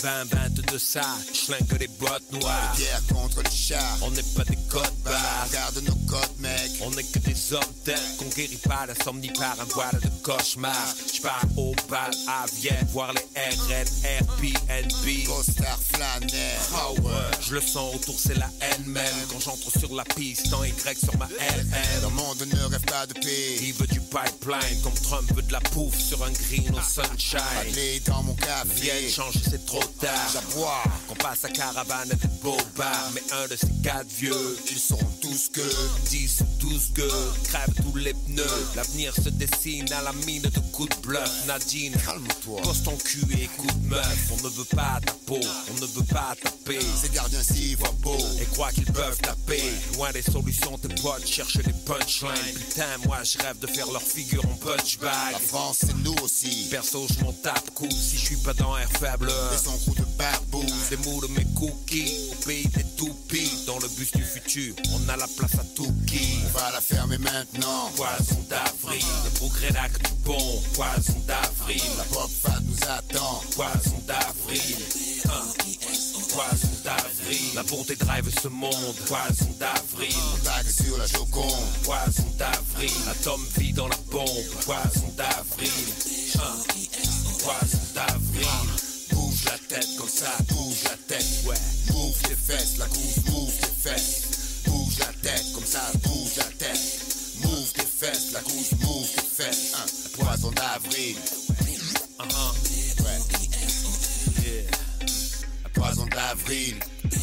20-22 ça, j'lingue les bottes noires. Guerre contre les chars, on n'est pas des codes barres. Regarde nos codes mec, on n'est que des hommes tels qu'on guérit pas l'insomnie par un voile de cauchemar. J'pars au bal à Vienne, voir les RN, Airbnb, costard flâneur. Oh ouais, je le sens autour c'est la haine même. Quand j'entre sur la piste en Y sur ma LN. Le monde ne rêve pas de paix, il veut du pipeline comme Trump veut de la pouffe sur un green au sunshine. Allez dans mon café, viens changer c'est trop tard. J'aboie, qu'on passe à caravane et des beaux bars. Mais un de ces quatre vieux, ils seront tous que 10 ou 12 gueux, crève tous les pneus. L'avenir se dessine à la mine de coups de bluff. Nadine, calme-toi, pose ton cul et écoute meuf. On ne veut pas ta peau, on ne veut pas taper. Ces gardiens s'y voient beau et croient qu'ils peuvent taper. Loin des solutions, tes potes cherchent les punchlines. Putain, moi je rêve de faire leur figure en punchbag. La France c'est nous aussi. Perso je m'en tape cool si je suis pas dans air faible. Et son coup de barbouze, des mots de mes cookies. Au pays des toupies, dans le bus du futur, on a la place à tout qui. On va la fermer maintenant. Poison d'avril, le progrès n'a que du bon. Poison d'avril, la pop fat nous attend. Poison d'avril, poison d'avril, la bonté drive ce monde. Poison d'avril, on tague sur la Joconde. Poison d'avril, l'atome vit dans la bombe. Poison d'avril, poison d'avril. Bouge la tête comme ça, bouge la tête, ouais. Move tes fesses, la couche, move tes fesses. Bouge la tête comme ça, bouge la tête. Move tes fesses, la couche, move tes fesses. Poison d'avril. Ouais. Yeah. Poison d'avril.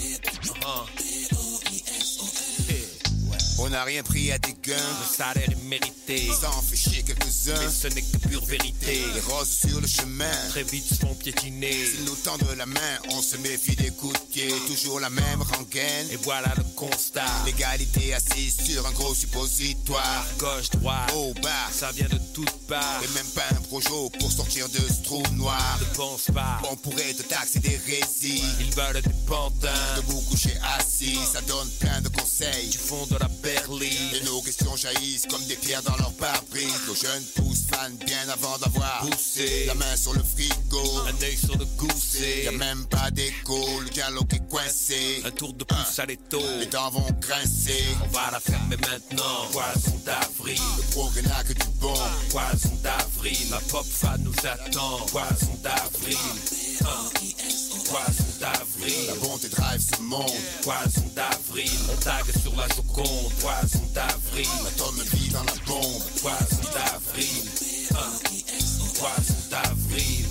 On n'a rien pris à des gains. Le salaire est mérité. Ça en fait chier quelques-uns. Mais ce n'est que pure vérité. Les roses sur le chemin très vite se font piétiner. S'ils nous tendent la main, on se méfie des coups de pied. Toujours la même rengaine. Et voilà le constat. L'égalité assise sur un gros suppositoire. Gauche, droite, haut, bas. Ça vient de toutes parts. Et même pas un projo pour sortir de ce trou noir. Ne pense pas. On pourrait te taxer d'hérésie. Ils veulent des pantins. Debout couché assis, ça donne plein de conseils. Du fond de la Berlin. Et nos questions jaillissent comme des pierres dans leur pare-brise. Nos jeunes pousses fan bien avant d'avoir poussé. La main sur le frigo, un œil sur le gousset. Y'a même pas d'écho, le dialogue est coincé. Un tour de pouce à l'étau. Les dents vont grincer. On va la fermer maintenant. Poison d'avril. Le progrès n'a que du bon. Poison d'avril. La pop fan nous attend. Poison d'avril. Poison d'avril. La bonté drive ce monde. Poison d'avril. On tague sur la Joconde. Poison d'avril. L'atome vit dans la bombe. Poison d'avril. Poison d'avril.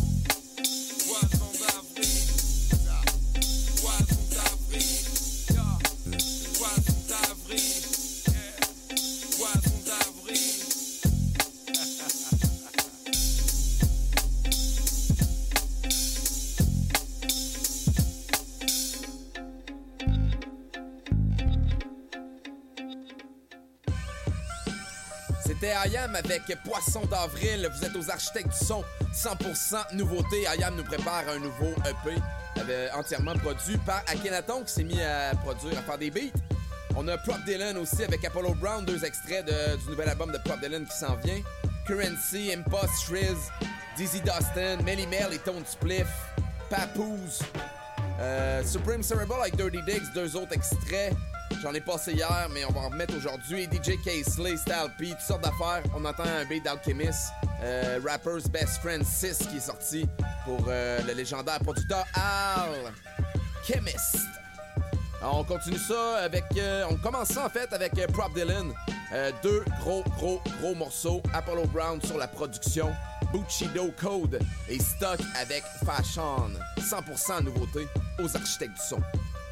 C'était IAM avec Poisson d'avril. Vous êtes aux architectes du son. 100% nouveauté. IAM nous prépare un nouveau EP entièrement produit par Akhenaton qui s'est mis à produire, à faire des beats. On a Prop Dylan aussi avec Apollo Brown, 2 extraits du nouvel album de Prop Dylan qui s'en vient. Currency, Impost, Shriz, Dizzy Dustin, Melly Mel et Tone Spliff, Papoose, Supreme Cerebral avec Dirty Diggs, 2 autres extraits. J'en ai passé hier, mais on va en remettre aujourd'hui. DJ K-Slay, Style P, toutes sortes d'affaires. On entend un beat d'Alchemist. Rapper's Best Friend 6 qui est sorti pour le légendaire producteur Al Chemist. Alors, on continue ça avec... on commence ça en fait avec Prop Dylan. 2 gros morceaux. Apollo Brown sur la production. Bushido Code et Stock avec Fashion. 100% nouveauté aux architectes du son.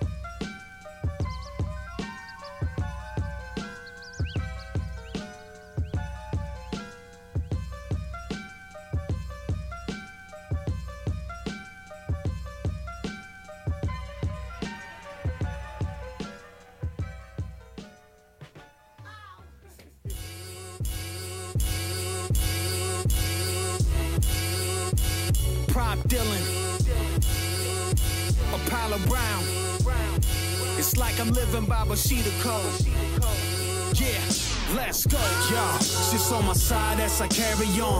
Prop Dylan, Apollo Brown. It's like I'm living by Bushido Code. Yeah, let's go, y'all. Shit's on my side as I carry on.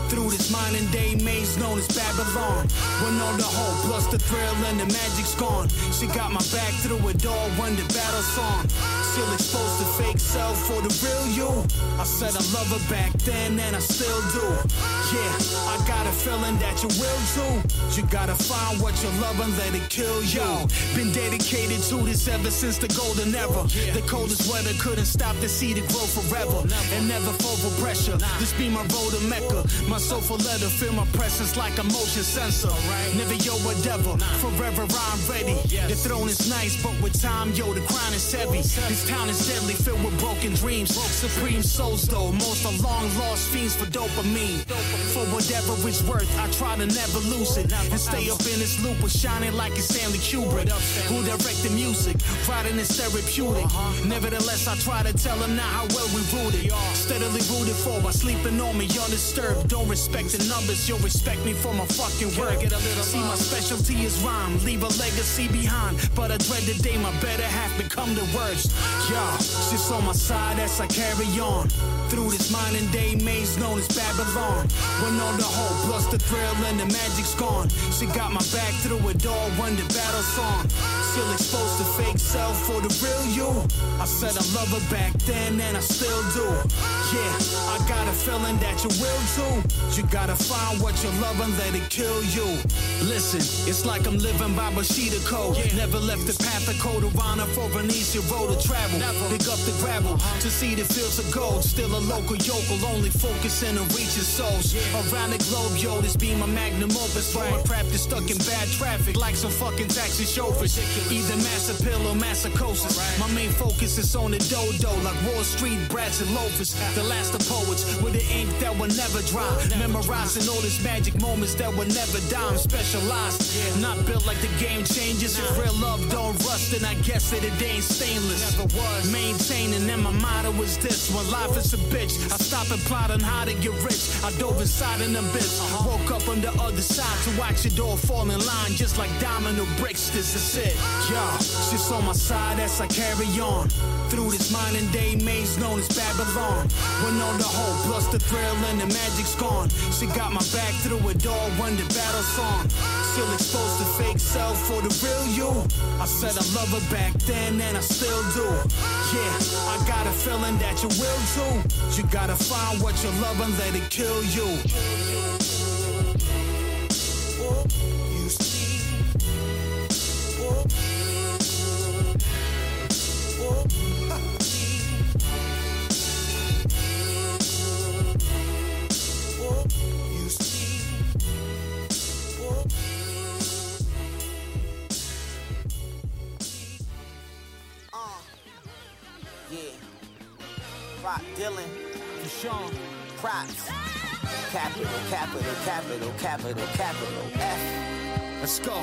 through this modern day maze known as Babylon. When all the hope plus the thrill and the magic's gone, she got my back through it all when the battle song. Still exposed to fake self for the real you. I said I love her back then and I still do. Yeah, I got a feeling that you will too. You gotta find what you love and let it kill you. Been dedicated to this ever since the golden era. The coldest weather couldn't stop the seed to grow forever. And never fall for pressure. This be my road to Mecca. My soulful letter feel my presence like a motion sensor. Never yo whatever, forever I'm ready. The throne is nice, but with time, yo, the crown is heavy. This town is deadly, filled with broken dreams. Supreme souls though, most are long lost fiends for dopamine. For whatever it's worth, I try to never lose it. And stay up in this loop with shining like it's Stanley Kubrick. Who direct the music, writing is therapeutic. Nevertheless, I try to tell them now how well we rooted. Steadily rooted for by sleeping on me undisturbed. Don't respect the numbers, you'll respect me for my fucking work. See, my specialty is rhyme, leave a legacy behind. But I dread the day my better half become the worst. Yeah, she's on my side as I carry on through this modern day maze known as Babylon. When all the hope plus the thrill and the magic's gone, she got my back through it all when the battle's on. Still exposed to fake self for the real you. I said I love her back then and I still do. Yeah, I got a feeling that you will too. You gotta find what you love and let it kill you. Listen, it's like I'm living by Bushido code. Never left the path of code of honor for an easier road to travel. Pick up the gravel to see the fields of gold. Still a local yokel, only focusing on reaching souls around the globe. Yo, this be my magnum opus. For my craft is stuck in bad traffic like some fucking taxi chauffeurs. Either mass appeal or massacosis. My main focus is on the dodo, like Wall Street brats and loafers. The last of poets with the ink that will never dry. Memorizing all these magic moments that will never die. I'm specialized, not built like the game changes. If real love don't rust, then I guess that it ain't stainless. Maintaining, and my motto is this: when life is a bitch, I stop and plot on how to get rich. I dove inside an abyss, woke up on the other side to watch it all fall in line, just like domino bricks. This is it. Yeah, she's on my side as I carry on through this modern day maze known as Babylon. When all the hope plus the thrill and the magic's gone, she got my back through it all when the battle's on. Still exposed to fake self for the real you. I said I love her back then and I still do. Yeah, I got a feeling that you will too. You gotta find what you love and let it kill you. You see. Rock Dylan, Deshaun, Props, capital, capital, capital, capital, capital F. Let's go.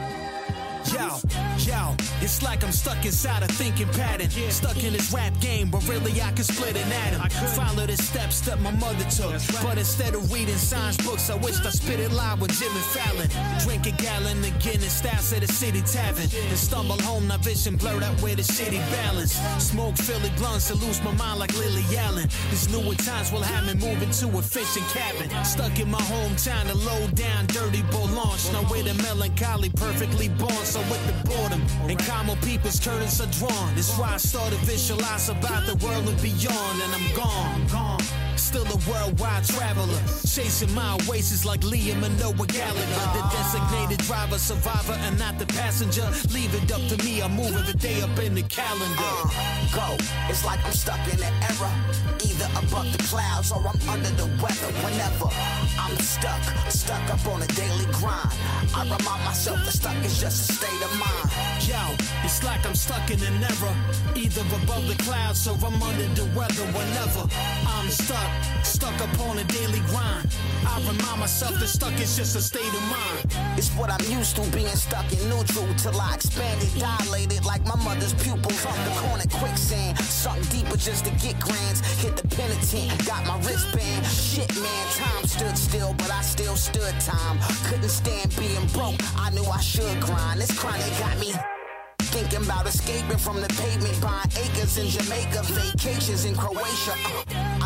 Yo, it's like I'm stuck inside a thinking pattern. Stuck in this rap game, but really I could split an atom. Follow the steps that my mother took, but instead of reading science books, I wished I spit it live with Jimmy Fallon. Drink a gallon of Guinness, styles at the city tavern, and stumble home, now vision blurred out with a shitty balance. Smoke Philly blunts and lose my mind like Lily Allen. These newer times will have me moving to a fishing cabin. Stuck in my hometown, a low down, dirty boy launch. Now with a melancholy, perfectly born, so with the boredom and common people's curtains are drawn. That's why I started visualize about the world and beyond, and I'm gone. Still a worldwide traveler, chasing my oasis like Liam and Noah Gallagher. The designated driver, survivor, and not the passenger. Leave it up to me, I'm moving the day up in the calendar. Go, it's like I'm stuck in an era, either above the clouds or I'm under the weather. Whenever I'm stuck up on a daily grind, I remind myself that stuck is just a state of mind. Yo, it's like I'm stuck in an era, either above the clouds or I'm under the weather. Whenever I'm stuck up on a daily grind, I remind myself that stuck is just a state of mind. It's what I'm used to, being stuck in neutral till I expanded, dilated like my mother's pupils on the corner quicksand. Sunk deeper just to get grands, hit the penitent, got my wristband. Shit man, time stood still, but I still stood time. Couldn't stand being broke, I knew I should grind. This chronic got me thinking about escaping from the pavement, buying acres in Jamaica, vacations in Croatia. I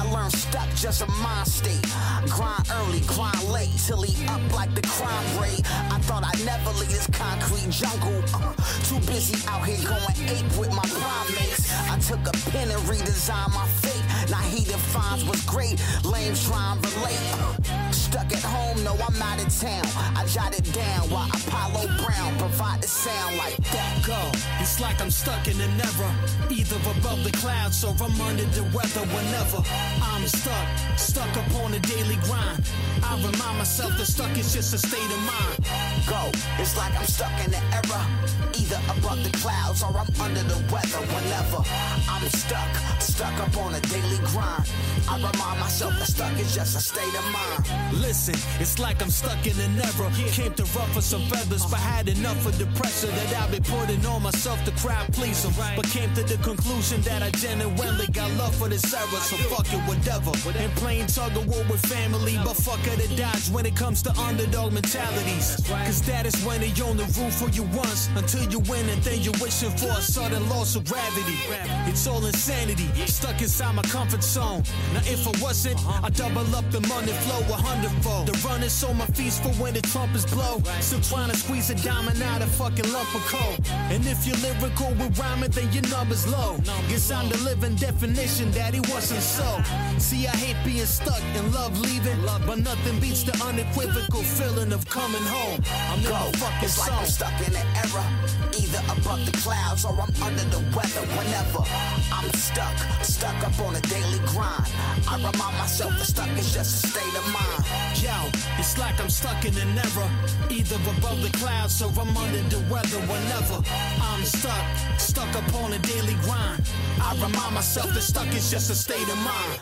I learned stuck just a mind state. Grind early, grind late, till he up like the crime rate. I thought I'd never leave this concrete jungle. Too busy out here going ape with my primates. I took a pen and redesigned my fate. Now he defines what's great. Lames try and relate. Stuck at home, no, I'm out of town. I jotted down while Apollo Brown provide the sound like that. Go. It's like I'm stuck in an era, either above the clouds or I'm under the weather. Whenever I'm stuck upon a daily grind, I remind myself that stuck is just a state of mind. Go. It's like I'm stuck in an era, either above the clouds or I'm under the weather. Whenever I'm stuck up on a daily grind, I remind myself that stuck is just a state of mind. Listen, it's like I'm stuck in an era. Came to ruffle some feathers, but had enough of the pressure that I've been putting on myself to crowd please 'em. But came to the conclusion that I genuinely got love for this era, so fuck it, whatever. And playing tug of war with family, but fuck it, it dodge when it comes to underdog mentalities. Cause that is when they only root for you once, until you win and then you're wishing for a sudden loss of gravity. It's all insanity, stuck inside my comfort zone. Now if I wasn't, I'd double up the money flow 100-fold. The run is on my feet for when the trumpets blow. Still trying to squeeze a diamond out of fucking lump of coal. And if you're lyrical with rhyming, then your number's low. Guess I'm the living definition that it wasn't so. See, I hate being stuck and love leaving, but nothing beats the unequivocal feeling of coming home. I'm in the fucking It's like I'm stuck in an era, either above the clouds or I'm under the weather. Whenever I'm stuck up on a daily grind, I remind myself that stuck is just a state of mind. Yo, it's like I'm stuck in an era, either above the clouds or I'm under the weather. Whenever I'm stuck up on a daily grind, I remind myself that stuck is just a state of mind.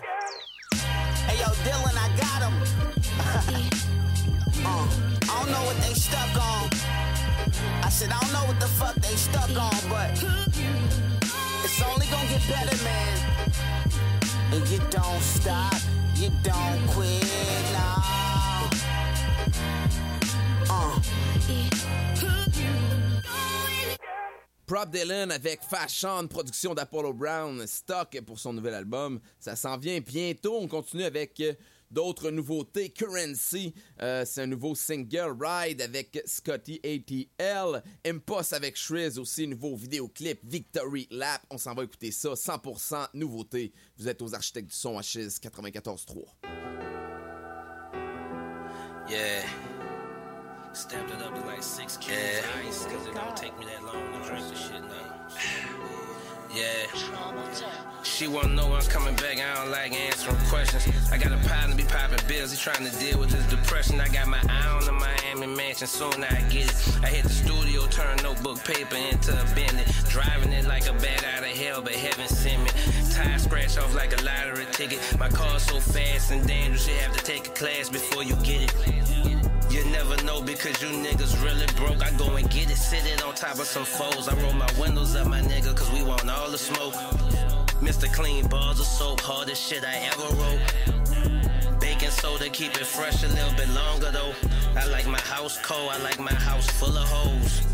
Hey yo, Dylan, I got him. I don't know what they stuck on. I said I don't know what the fuck they stuck on, but it's only gonna get better, man. And you don't stop, you don't quit, nah. Prop Dylan avec Fashion, production d'Apollo Brown, Stock pour son nouvel album. Ça s'en vient bientôt. On continue avec d'autres nouveautés. Currency, c'est un nouveau single. Ride avec Scotty ATL. Impost avec Shriz aussi, nouveau vidéoclip. Victory Lap. On s'en va écouter ça. 100% nouveauté. Vous êtes aux architectes du son à Chiz 94.3. Yeah. Stamped it up to like 6 cubes of ice, cause it don't take me that long to drink the shit now. Yeah. She wanna know when I'm coming back, I don't like answering questions. I got a partner be popping bills, he trying to deal with his depression. I got my eye on the Miami mansion, soon I get it. I hit the studio, turn notebook paper into a Bentley. Driving it like a bat out of hell, but heaven sent me. Tire scratch off like a lottery ticket. My car's so fast and dangerous, you have to take a class before you get it. You never know because you niggas really broke. I go and get it, sit it on top of some foes. I roll my windows up, my nigga, cause we want all the smoke. Mr. Clean bars of soap, hardest shit I ever wrote. Baking soda, keep it fresh a little bit longer though. I like my house cold, I like my house full of hoes.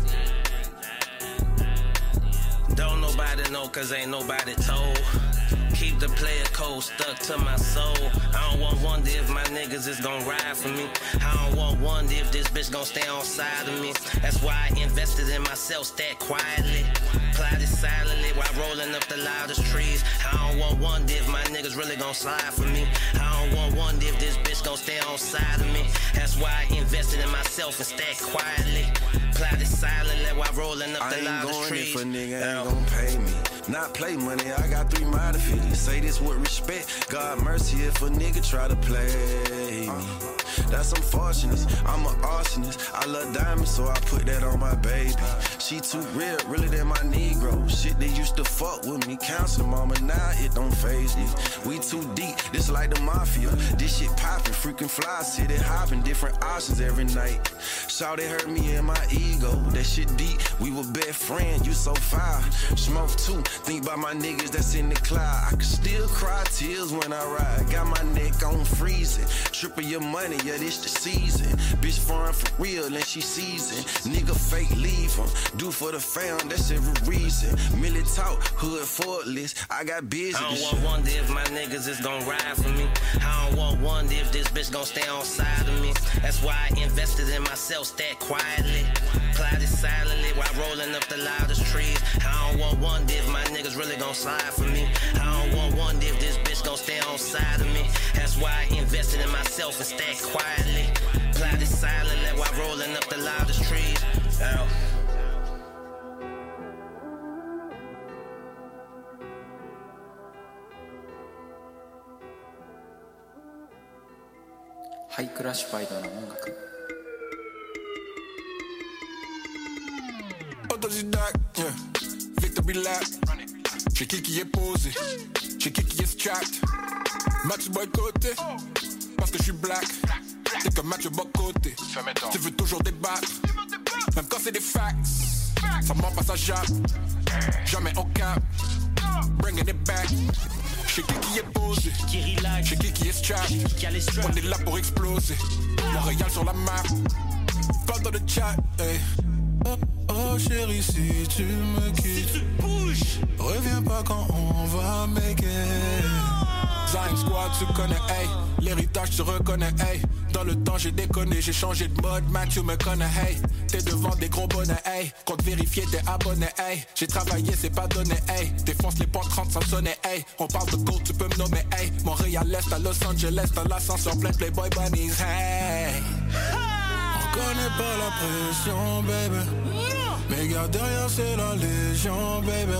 Don't nobody know cause ain't nobody told. Keep the player code stuck to my soul. I don't want wonder if my niggas is gon' ride for me. I don't want wonder if this bitch gon' stay on side of me. That's why I invested in myself, stack quietly. Plotted silently while rolling up the loudest trees. I don't want wonder if my niggas really gon' slide for me. I don't want wonder if this bitch gon' stay on side of me. That's why I invested in myself and stack quietly. Plotted silently while rolling up the loudest trees. I ain't going if a nigga ain't gon' pay me. Not play money, I got 3 mighty fitties. Say this with respect, God mercy if a nigga try to play me. That's unfortunate, I'm an arsonist. I love diamonds, so I put that on my baby. She too real, really than my Negro. Shit, they used to fuck with me, counsel mama, now it don't faze me. We too deep, this like the mafia. This shit poppin', freaking fly, city hopping, different options every night. Shawty hurt me in my ego, that shit deep, we were best friends, you so fire. Smoke too, think about my niggas that's in the cloud. I can still cry tears when I ride, got my neck on freezing. Triple your money, yeah, this the season. Bitch foreign for real and she seasoned. Nigga fake leave 'em. Do for the fam, that's every reason. Millie talk, hood for list. I got busy. I don't wonder if my niggas is gon' ride for me. I don't wonder if this bitch gon' stay on side of me. That's why I invested in myself, stack quietly. Plotted silently while rolling up the loudest trees. I don't wonder if my niggas really gon' slide for me. I don't wonder if this bitch gon' stay on side of me. That's why I invested in myself and stack quietly. Plotted silently while rolling up the loudest trees. ハイクラシファイドな音楽。 Autodidacte, yeah. Victory lap. J'ai qui est posé, j'ai qui est strapped. Match boycotté, parce que je suis black. T'es comme match boycotté, tu veux toujours débattre. Même quand c'est des facts, ça ment pas, ça jappe. Jamais au cap, bringing it back. J'ai qui est posé, j'ai qui est strapped. On est là pour exploser. Montréal sur la map, pas dans le chat, hey. Oh, oh chérie, si tu me quittes, si tu bouges, reviens pas quand on va make it. Zion Squad, tu connais, hey. L'héritage, tu reconnais, hey. Dans le temps, j'ai déconné, j'ai changé de mode, man, tu me connais, hey. T'es devant des gros bonnets, hey. Compte vérifier, t'es abonné, hey. J'ai travaillé, c'est pas donné, hey. Défonce les points 30 sans sonner, hey. On parle de gold, tu peux me nommer, hey. Montréal-Est à Los Angeles, dans l'ascenseur plein de Playboy Bunnies, hey. On connaît pas la pression, baby. Mais garde derrière, c'est la légion, baby.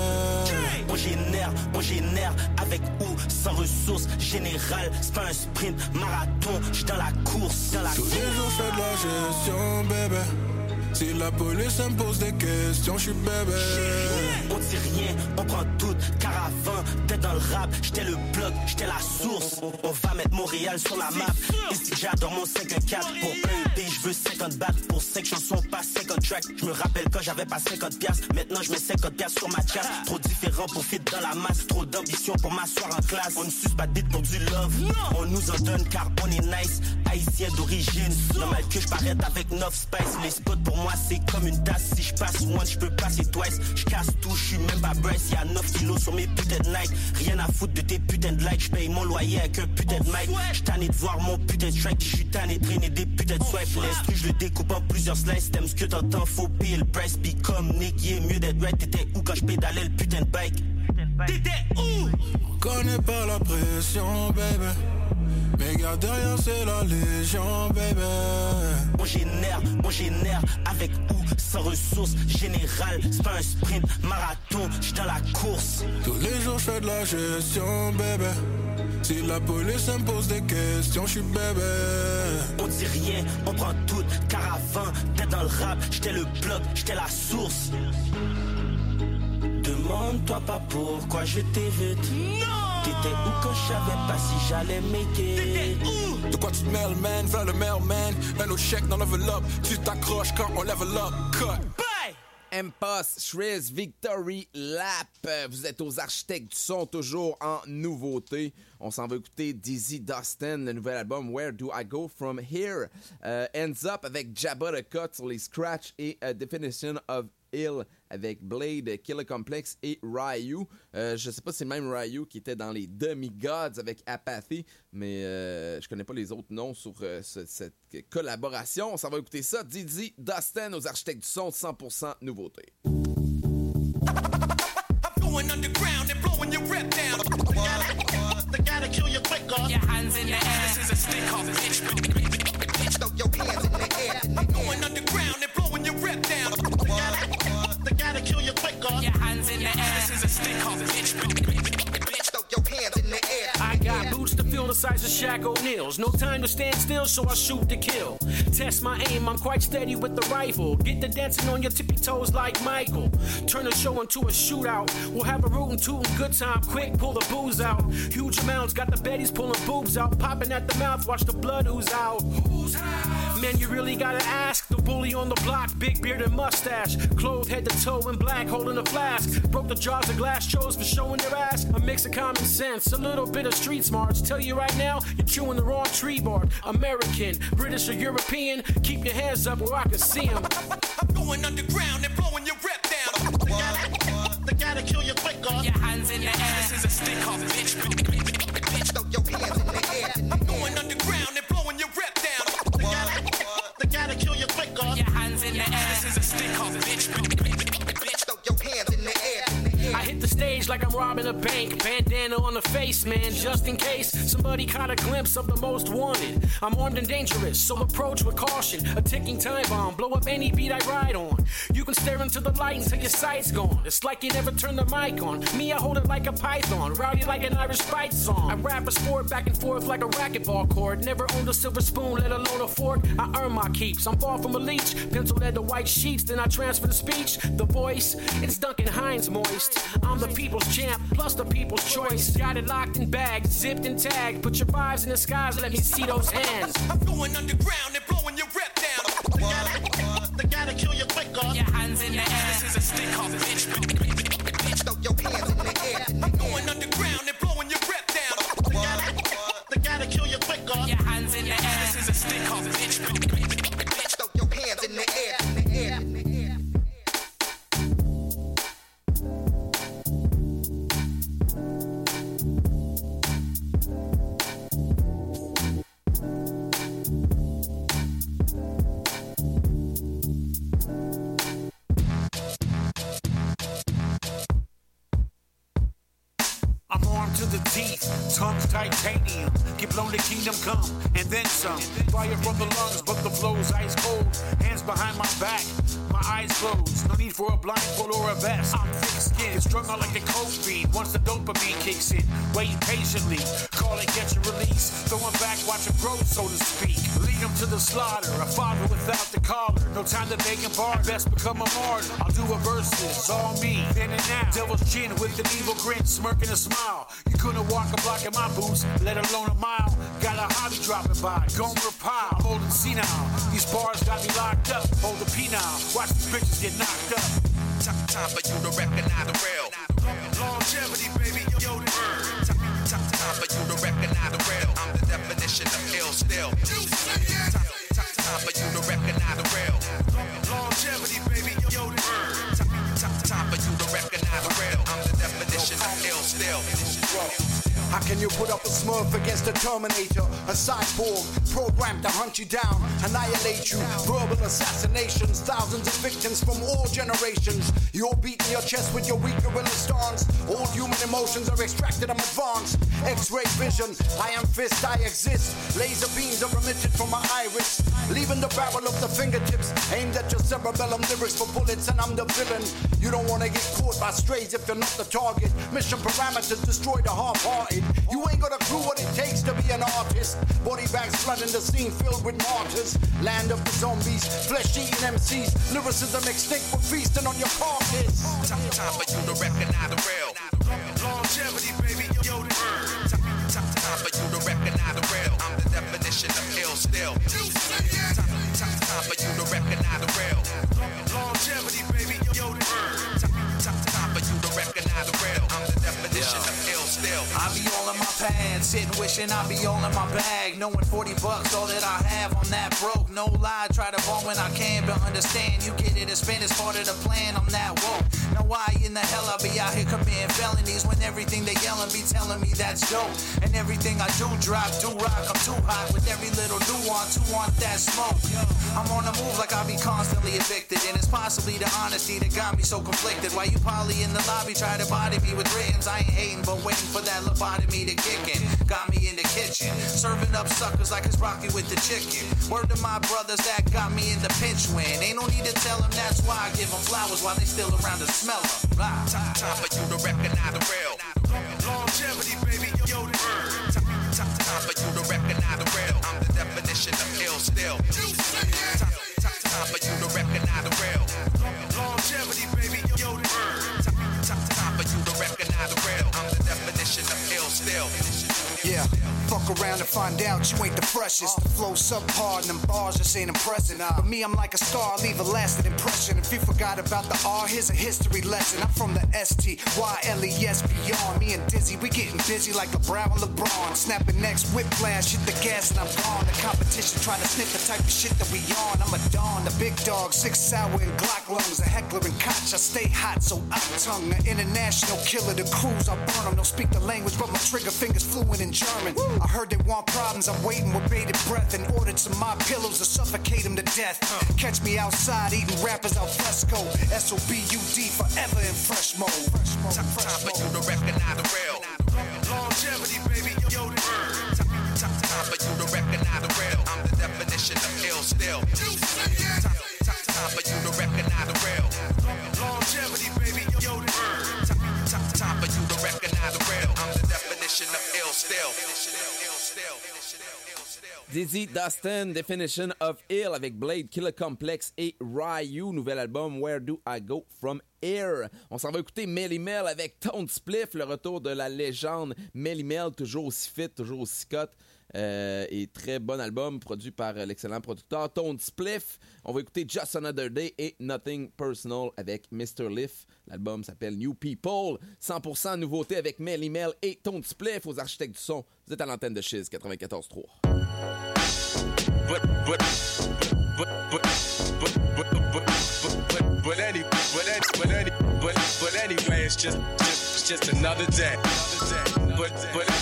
On génère, avec ou sans ressources. Général, c'est pas un sprint, marathon, j'suis dans la course. Tous les jours, j'fais de la gestion, baby. Si la police me pose des questions, j'suis bébé. On dit rien, on prend tout. Caravane, tête dans le rap, j'étais le bloc, j'étais la source. On va mettre Montréal sur la map. Ici j'adore mon 5-4. Pour un EP, j'veux 50 bahts. Pour 5 chansons, pas 50 tracks. J'me rappelle quand j'avais pas 50 piastres. Maintenant j'mets 50 piastres sur ma chatte. Trop différent pour fit dans la masse. Trop d'ambition pour m'asseoir en classe. On ne suce pas d'être pour du love. On nous en donne car on est nice. Haïtien d'origine. Normal que j'parais avec 9 spice. Les spots pour moi c'est comme une tasse. Si j'passe once, j'peux passer twice. J'casse tout, j'suis même pas Bryce. Y'a 9 kilos sur mes putains de Nike. Rien à foutre de tes putains de likes. J'paye mon loyer avec un putain de mic. J'tanné de voir mon putain de strike. J'suis tanné de traîner des putains de swipe. L'instru j'le découpe en plusieurs slices. T'aimes ce que t'entends, faut payer le price. Pis comme Nick, yeah, mieux d'être right. T'étais où quand j'pédalais le putain de bike? T'étais où? Connais pas la pression, baby. Mais garde derrière, c'est la légion, baby. On génère, avec ou sans ressources. Général, c'est pas un sprint, marathon, j'suis dans la course. Tous les jours, j'fais de la gestion, baby. Si la police me pose des questions, j'suis bébé. On dit rien, on prend tout. Caravane, tête dans le rap, j'étais le bloc, j'étais la source. Demande-toi pas pourquoi je t'évite. Non! T'étais où quand je savais pas si j'allais make it? T'étais où? De quoi tu te mêles, man? Vers le mailman. Un autre chèque dans level up. Tu t'accroches quand on level up. Cut! Bye! Impost, Shriz, Victory Lap. Vous êtes aux architectes du son, toujours en nouveauté. On s'en va écouter Dizzy Dustin, le nouvel album Where Do I Go From Here? Ends Up avec Jabba the Cut sur les scratch et Definition of Ill avec Blade, Killer Complex et Ryu. Je sais pas si c'est le même Ryu qui était dans les Demigods avec Apathy, mais je connais pas les autres noms sur cette collaboration. On s'en va écouter ça. Dizzy Dustin aux architectes du son, 100% nouveauté. Going underground and blowing your rep down. They gotta kill you quick, God. Your hands in the air. This is a stick off. Bitch, throw your hands in the air. I'm going underground and blowing your rep down. They gotta kill you quick, God. Your hands in the air. This is a stick off. Bitch, throw your hands in the air. I got boots to fill the size of Shaq O'Neal's. No time to stand still, so I shoot to kill. Test my aim, I'm quite steady with the rifle. Get the dancing on your tippy toes like Michael. Turn the show into a shootout. We'll have a rootin' tootin' good time. Quick, pull the booze out. Huge amounts, got the betties pulling boobs out. Popping at the mouth, watch the blood ooze out. Man, you really gotta ask. The bully on the block, big beard and mustache. Clothed head to toe in black, holding a flask. Broke the jars of glass, chose for showing their ass. A mix of common sense, a little bit of street smarts. Tell you right now, you're chewing the wrong tree bark. American, British or European, keep your hands up where I can see them. I'm going underground and blowing your rep off, bitch. Throw your hands in the air. I hit the stage like I'm robbing a bank. Bandana on the face, man, just in case somebody caught a glimpse of the most wanted. I'm armed and dangerous, so approach with caution. A ticking time bomb, blow up any beat I ride on. You can stare into the light until your sight's gone. It's like you never turn the mic on. Me, I hold it like a python, rowdy like an Irish fight song. I rap a sport back and forth like a racquetball court. Never owned a silver spoon, let alone a fork. I earn my keeps, I'm far from a leech. Pencil lead to white sheets, then I transfer the speech. The voice, it's Duncan Hines moist. I'm the people's champ, plus the people's choice. Got it locked and bagged, zipped and tagged. Put your vibes in the skies, let me see those hands. I'm going underground and blowing your rep down. They gotta kill you quick, Put your hands in the air. This is a stick off, bitch. Throw your hands in the air. I'm going underground and blowing your rep down. They gotta kill you quick, Put your hands in the air. This is a stick off, bitch. Throw your hands in the air. I'm armed to the teeth, tongue's titanium. Get blown to kingdom come, and then some. Fire from the lungs, but the flow's ice cold. Hands behind my back, my eyes closed. No need for a blindfold or a vest. I'm thick-skinned, strung out like a cold feed. Once the dopamine kicks in, waiting patiently. Call it catch and release. Throwing back, watch it grow, so to speak. Lead him to the slaughter, a father without the collar. No time to beg and bar, best become a martyr. I'll do a verses, all me, then and now. Devil's chin with an evil grin, smirking a smile. You couldn't walk a block in my boots, let alone a mile. Got a hobby dropping by, Gomer Pyle. I'm old and senile. These bars got me locked up. Hold the penile, watch these bitches get knocked up. Time for you to recognize the real. Longevity, baby, yo, the word. Time for you to recognize the real. I'm the definition of ill still. Time for you to recognize the real. Longevity, baby, yo, the word. Time for you to recognize the real. I'm the definition of ill still. How can you put up a Smurf against a Terminator? A cyborg programmed to hunt you down, annihilate you. Verbal assassinations, thousands of victims from all generations. You're beating your chest with your weak gorilla stance. All human emotions are extracted and advanced. X-ray vision, I am fist, I exist. Laser beams are emitted from my iris, leaving the barrel of the fingertips aimed at your cerebellum. Lyrics for bullets, and I'm the villain. You don't wanna get caught by strays if you're not the target. Mission parameters destroy the half-hearted. You ain't got a clue what it takes to be an artist. Body bags flooding the scene filled with martyrs. Land of the zombies, flesh-eating MCs. Lyricism extinct for feasting on your carcass. Time for you to recognize the real. Longevity, baby, yo, the word. Time for you to recognize the real. I'm the definition of ill still. Time for you to recognize the real. Longevity, baby, yo, the word. Time for you to recognize the real. I'm the definition of ill still. I be all in my pants, sitting wishing I be all in my bag. Knowing $40, all that I have, I'm that broke. No lie, try to ball when I can, but understand you get it. A spin is part of the plan, I'm that woke. Now why in the hell I be out here committing felonies when everything they yelling be telling me that's dope. And everything I do drop, do rock, I'm too hot with every little nuance who want that smoke. I'm on the move like I be constantly evicted, and it's possibly the honesty that got me so conflicted. Why you probably in the lobby try to body me with writtens? I ain't hating, but waiting for that lobotomy to kick in. Got me in the kitchen, serving up suckers like it's Rocky with the chicken. Word to my brothers that got me in the pinch win. Ain't no need to tell them, that's why I give them flowers while they still around to smell them. Time for you to recognize the real. Longevity, baby, yo, the word. Time for you to recognize the real. I'm the definition of ill still. Time for you to recognize the real. Longevity, baby, yo, the word. Time for you to recognize the real. I'm the definition of ill still. Yeah, fuck around and find out you ain't the freshest. The flow subpar and them bars just ain't impressive. But me, I'm like a star, I leave a lasting impression. If you forgot about the R, here's a history lesson. I'm from the STYLES beyond. Me and Dizzy, we getting busy like LeBron and LeBron. Snapping necks, whiplash, hit the gas and I'm gone. The competition trying to sniff the type of shit that we on. I'm a Don, the big dog, 6 sour and Glock lungs, a heckler and Koch. I stay hot, so out-tongue. The international killer, the crews, I burn them. Don't speak the language, but my trigger fingers fluent in German. I heard heard they want problems. I'm waiting with bated breath and ordered some my pillows to suffocate them to death. Catch me outside eating rappers al fresco. SOBUD forever in fresh mode. Time for you to recognize the real. Longevity, baby, yo, the word. Time for you to recognize the real. I'm the definition of ill still. Time for you to recognize the real. Longevity, baby, yo, the word. Time for you to recognize the real. I'm the definition of ill still. Dizzy Dustin, Definition of Ill avec Blade, Killer Complex et Ryu, nouvel album Where Do I Go From Here. On s'en va écouter Melly Mel avec Tone Spliff, le retour de la légende Melly Mel, toujours aussi fit, toujours aussi cut. Et très bon album produit par l'excellent producteur Tone Spliff. On va écouter Just Another Day et Nothing Personal avec Mr. Liff. L'album s'appelle New People. 100% nouveauté avec Melly Mel et Tone Spliff aux architectes du son. Vous êtes à l'antenne de Chiz 94.3. But anyway, it's just another day. But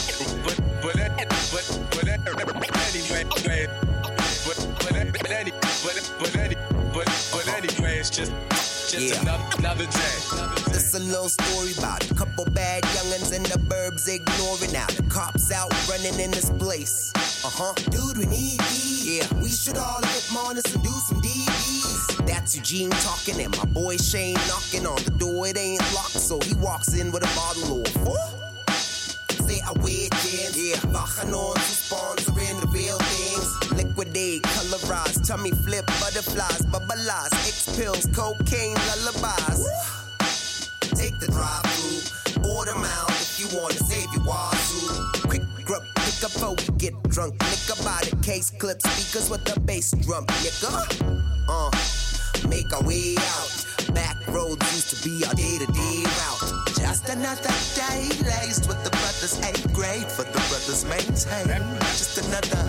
anyway, it's just another day. This a little story about a couple bad youngins in the burbs ignoring now the cops out running in this place. Dude, we need these. Yeah, we should all hit Marnus and do some DVs. That's Eugene talking and my boy Shane knocking on the door. It ain't locked, so he walks in with a bottle of four. Say I wear jeans, yeah, wachen on to sponsoring the real things. Liquidate, colorize, tummy flip, butterflies, bubblize, X-pills, cocaine, lullabies. Take the drive-through, order mount if you wanna save your wazoo. Quick grub, pick up before we get drunk. Nigga by the case clip speakers with the bass drum, nigga. Make our way out. Back roads used to be our day-to-day route. Just another day laced with the brothers, ain't great for the brothers maintain. Just another,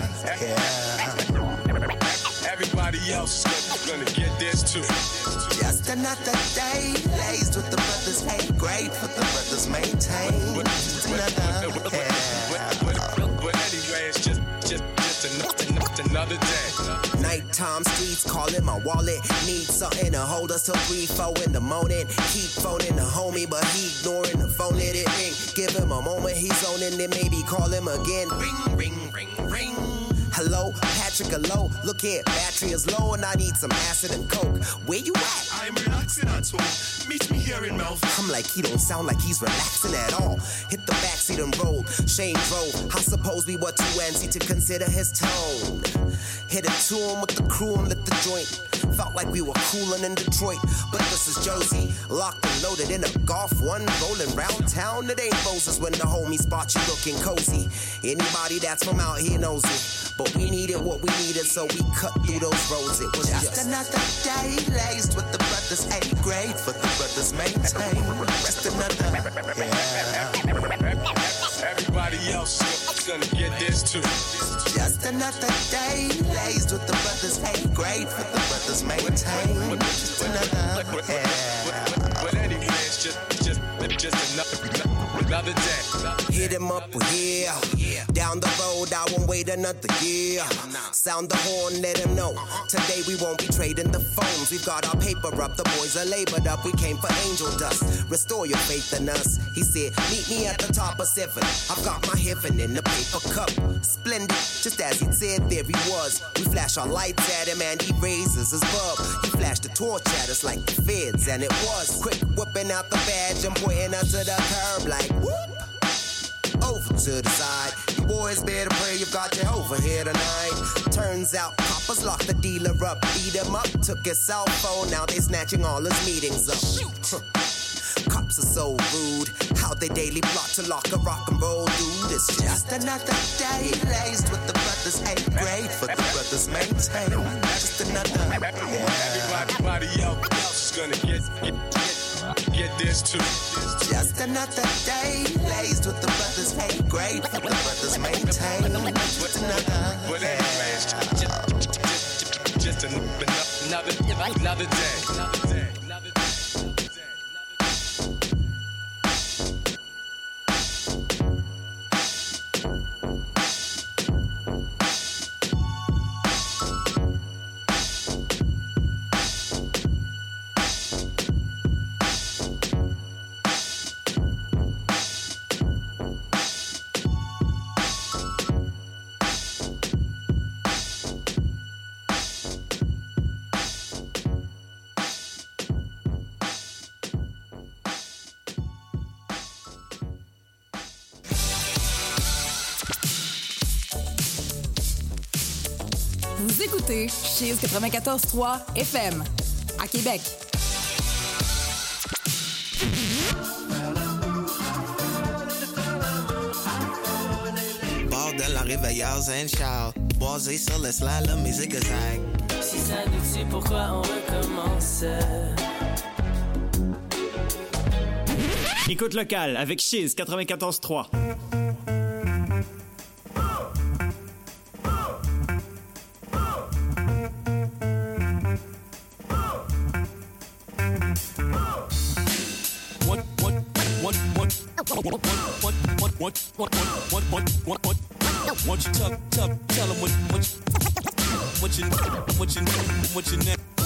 Everybody else is gonna get this too. Just another day laced with the brothers, ain't great for the brothers maintain. Just another, But anyway, it's just another day. Nighttime streets calling my wallet. Need something to hold us till 3, 4 in the morning. Keep phoning the homie, but he ignoring the phone. Let it ring. Give him a moment, he's zoning, then maybe call him again. Ring, ring, ring, ring. Hello, Patrick, hello. Look here, battery is low and I need some acid and coke. Where you at? I'm relaxing at home. Meet me here in Melbourne. I'm like, he don't sound like he's relaxing at all. Hit the backseat and roll. Shane drove. I suppose we were too antsy to consider his tone. Hit it to him with the crew and lit the joint. Felt like we were coolin' in Detroit, but this is Josie. Locked and loaded in a Golf 1, rolling round town. It ain't Moses when the homie spot you looking cozy. Anybody that's from out here knows it. But we needed what we needed, so we cut through those roads. It was just another day laced with the brothers, ain't great for the brothers maintain. Just another, Everybody else is gonna get this too. Just another day laced with the brothers, ain't great for the brothers maintain. Just another, But anyway, it's just another day. Hit him up, we're here. Down the road, I won't wait another year. Sound the horn, let him know. Today we won't be trading the phones. We've got our paper up, the boys are labored up. We came for angel dust. Restore your faith in us. He said, meet me at the top of 7. I've got my heaven in the paper cup. Splendid, just as he said, there he was. We flash our lights at him and he raises his bub. He flashed the torch at us like the feds, and it was quick whipping out the badge and pointing us to the curb like whoop. Over to the side, you boys better pray you've got Jehovah here tonight. Turns out coppers locked the dealer up, beat him up, took his cell phone, now they snatching all his meetings up. Cops are so rude, how they daily plot to lock a rock and roll dude. It's just another day laced with the brothers, ain't great for the brothers maintain. Just another, Everybody else is gonna get this too. Just another day laced with the brothers, ain't great for the brothers maintain. Just another, But anyway, it's just another day. Vous écoutez Chiz 94.3 FM à Québec. Bordel en réveilleur Saint-Charles. Boisé sur le slalom et zigzag. Si ça nous tue, pourquoi on recommence? Écoute locale avec Chiz 94.3. Won't you tell them what your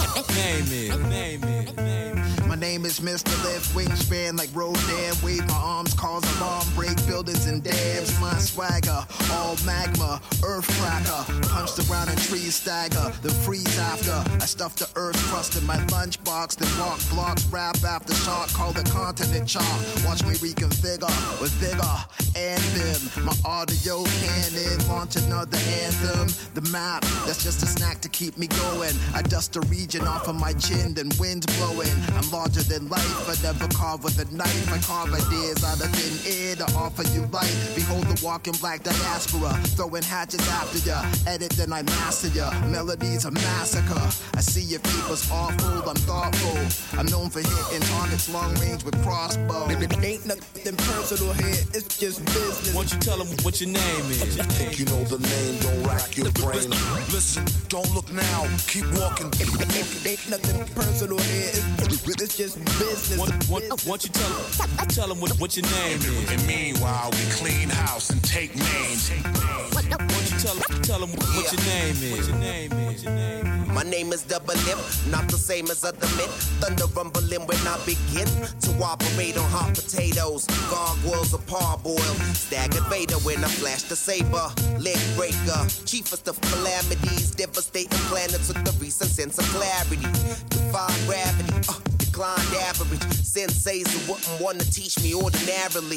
name is? My name is Mr. Lift, wingspan like Rodan. Wave my arms, cause alarm, break buildings and dams. My swagger, all magma, earth cracker. Punch the ground and trees stagger, then freeze after. I stuff the earth crust in my lunchbox, then walk blocks, rap after shark, call the continent chalk. Watch me reconfigure with vigor and vim. My audio cannon, launch another anthem. The map, that's just a snack to keep me going. I dust a region off of my chin, then wind's blowing. I'm larger than life, I never carve with a knife. I carve ideas out of thin air to offer you light. Behold the walking black diaspora, throwing hatchets after ya. Edit, then I master ya. Melodies a massacre. I see your people's awful, I'm thoughtful. I'm known for hitting targets long range with crossbow. Ain't nothing personal here, it's just business. Won't you tell them what your name is? Think you know the name, don't rack your brain. Listen, don't look now, keep walking. Ain't nothing personal here, it's just business. Won't you tell them what your name is? And meanwhile, we clean house and take names. Won't you tell them what your name is? My name is Double Lip, not the same as other men. Thunder rumbling when I begin to operate on hot potatoes. Gargoyles or parboiled. Staggered Vader when I flash the saber. Leg breaker, chiefest of calamities. Devastating planets with the recent sense of clarity. Defy gravity, declined average. Senseis who wouldn't want to teach me ordinarily.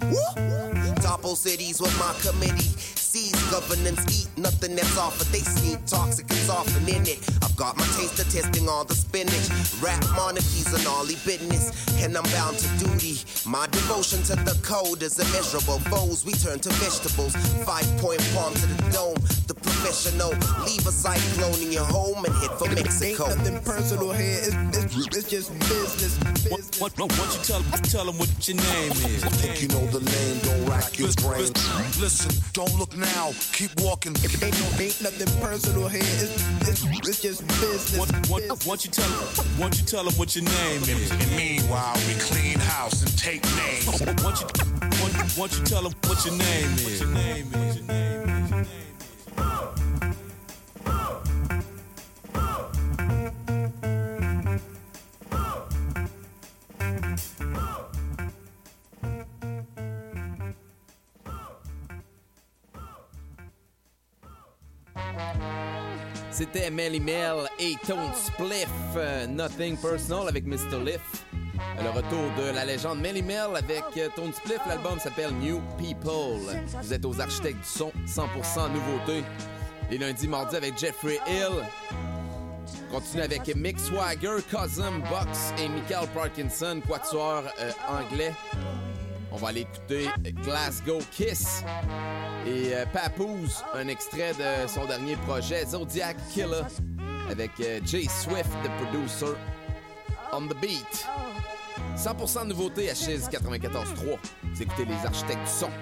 Woo! Topple cities with my committee. Seize governance, eat nothing that's offered. They sneak toxic and soften in it. I've got my taste of testing all the spinach. Rap monarchies and all business. And I'm bound to duty. My devotion to the code is immeasurable. Foes, we turn to vegetables. 5-point palm to the dome. The professional. Leave a cyclone in your home and hit for Mexico. Ain't nothing personal here, it's just business. Won't you tell them what your name is? Think you know the name, don't rack your brain. Listen, don't look now, keep walking. Ain't nothing personal here, it's just business. Won't you tell them what your name is? And meanwhile, we clean house and take names. Won't you tell them what your name is? C'était Melly Mel et Tone Spliff, Nothing Personal avec Mr. Liff. Le retour de la légende Melly Mel avec Tone Spliff. L'album s'appelle New People. Vous êtes aux architectes du son, 100% nouveauté. Les lundis, mardis avec Jeffrey Hill. Continue avec Mick Swagger, Cousin Box et Michael Parkinson, quatuor anglais. On va aller écouter Glasgow Kiss et Papoose, un extrait de son dernier projet Zodiac Killer avec Jay Swift, the producer, on the beat. 100% de nouveauté à Chiz 94.3. Vous écoutez les architectes du son.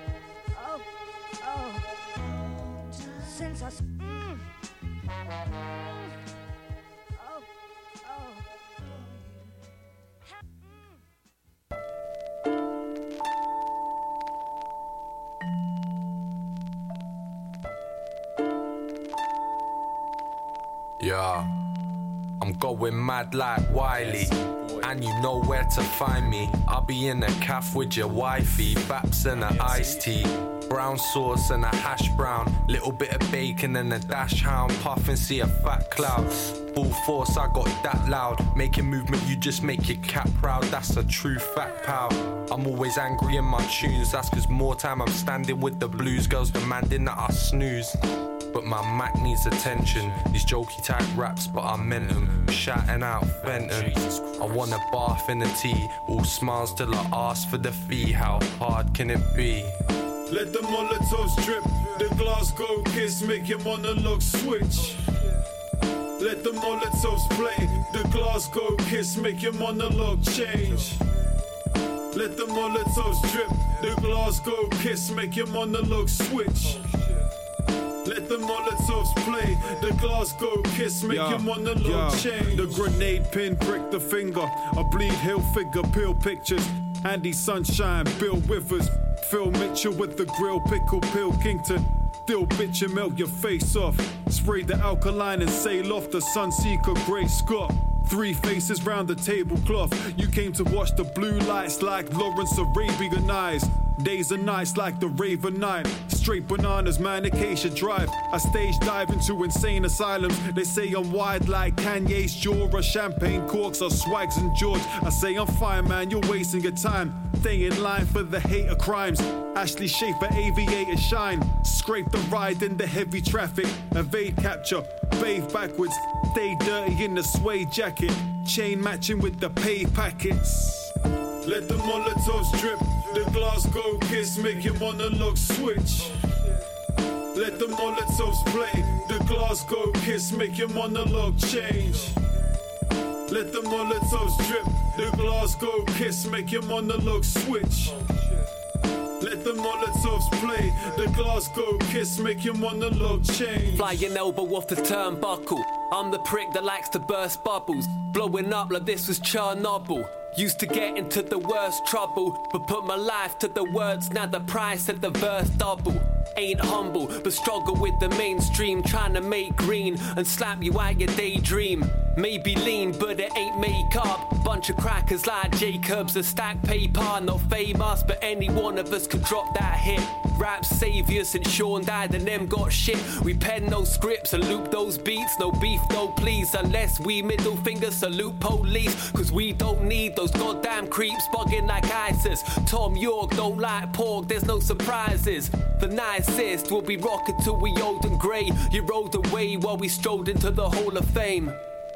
Yeah, I'm going mad like Wiley, and you know where to find me. I'll be in a cafe with your wifey, baps and an iced tea, brown sauce and a hash brown, little bit of bacon and a dash hound, puff and see a fat cloud. Full force, I got that loud. Making movement, you just make your cat proud. That's a true fact, pal. I'm always angry in my tunes. That's cause more time I'm standing with the blues. Girls demanding that I snooze. but my Mac needs attention. These jokey type raps, but I meant them. Shouting out Fenton. I want a bath in the tea. All smiles till I ask for the fee. How hard can it be? Let the Molotovs drip, the Glasgow kiss make your monologue switch. Let the Molotovs play, the Glasgow kiss make your monologue change. Let the Molotovs drip, the Glasgow kiss make your monologue switch. Let the Molotovs play, the Glasgow kiss make your monologue change. The grenade pin prick the finger, a bleed hill figure, peel pictures. Andy Sunshine, Bill Withers, Phil Mitchell with the grill, pickle, Pilkington. Still bitch and melt your face off. Spray the alkaline and sail off the Sunseeker, Grey Scott. 3 faces round the tablecloth. You came to watch the blue lights like Lawrence Arabian eyes. Days and nights like the Raven Knight. Straight bananas, man, Acacia Drive. I stage dive into insane asylums. They say I'm wide like Kanye's jaw. Or champagne corks or Swags and George. I say I'm fine, man, you're wasting your time. Stay in line for the hate of crimes. Ashley Schaefer, aviator shine. Scrape the ride in the heavy traffic. Evade capture, bathe backwards. Stay dirty in the suede jacket. Chain matching with the pay packets. Let the Molotovs drip, the Glasgow kiss make your monologue switch. Let the Molotovs play, the Glasgow kiss make your monologue change. Let the Molotovs drip, the Glasgow kiss make your monologue switch. Let the Molotovs play, the Glasgow kiss make your monologue change. Flying elbow off the turnbuckle, I'm the prick that likes to burst bubbles. Blowing up like this was Chernobyl. Used to get into the worst trouble, but put my life to the words, now the price of the verse double. Ain't humble, but struggle with the mainstream, trying to make green and slap you out your daydream. Maybe lean, but it ain't makeup. Bunch of crackers like Jacobs, a stack paper, not famous, but any one of us could drop that hit. Rap savior since Sean died and them got shit. We pen no scripts and loop those beats, no beef, no please, unless we middle finger salute police, cause we don't need those goddamn creeps bugging like ISIS. Tom York don't like pork, there's no surprises. The nicest will be rocking till we old and grey. You rode away while we strolled into the Hall of Fame.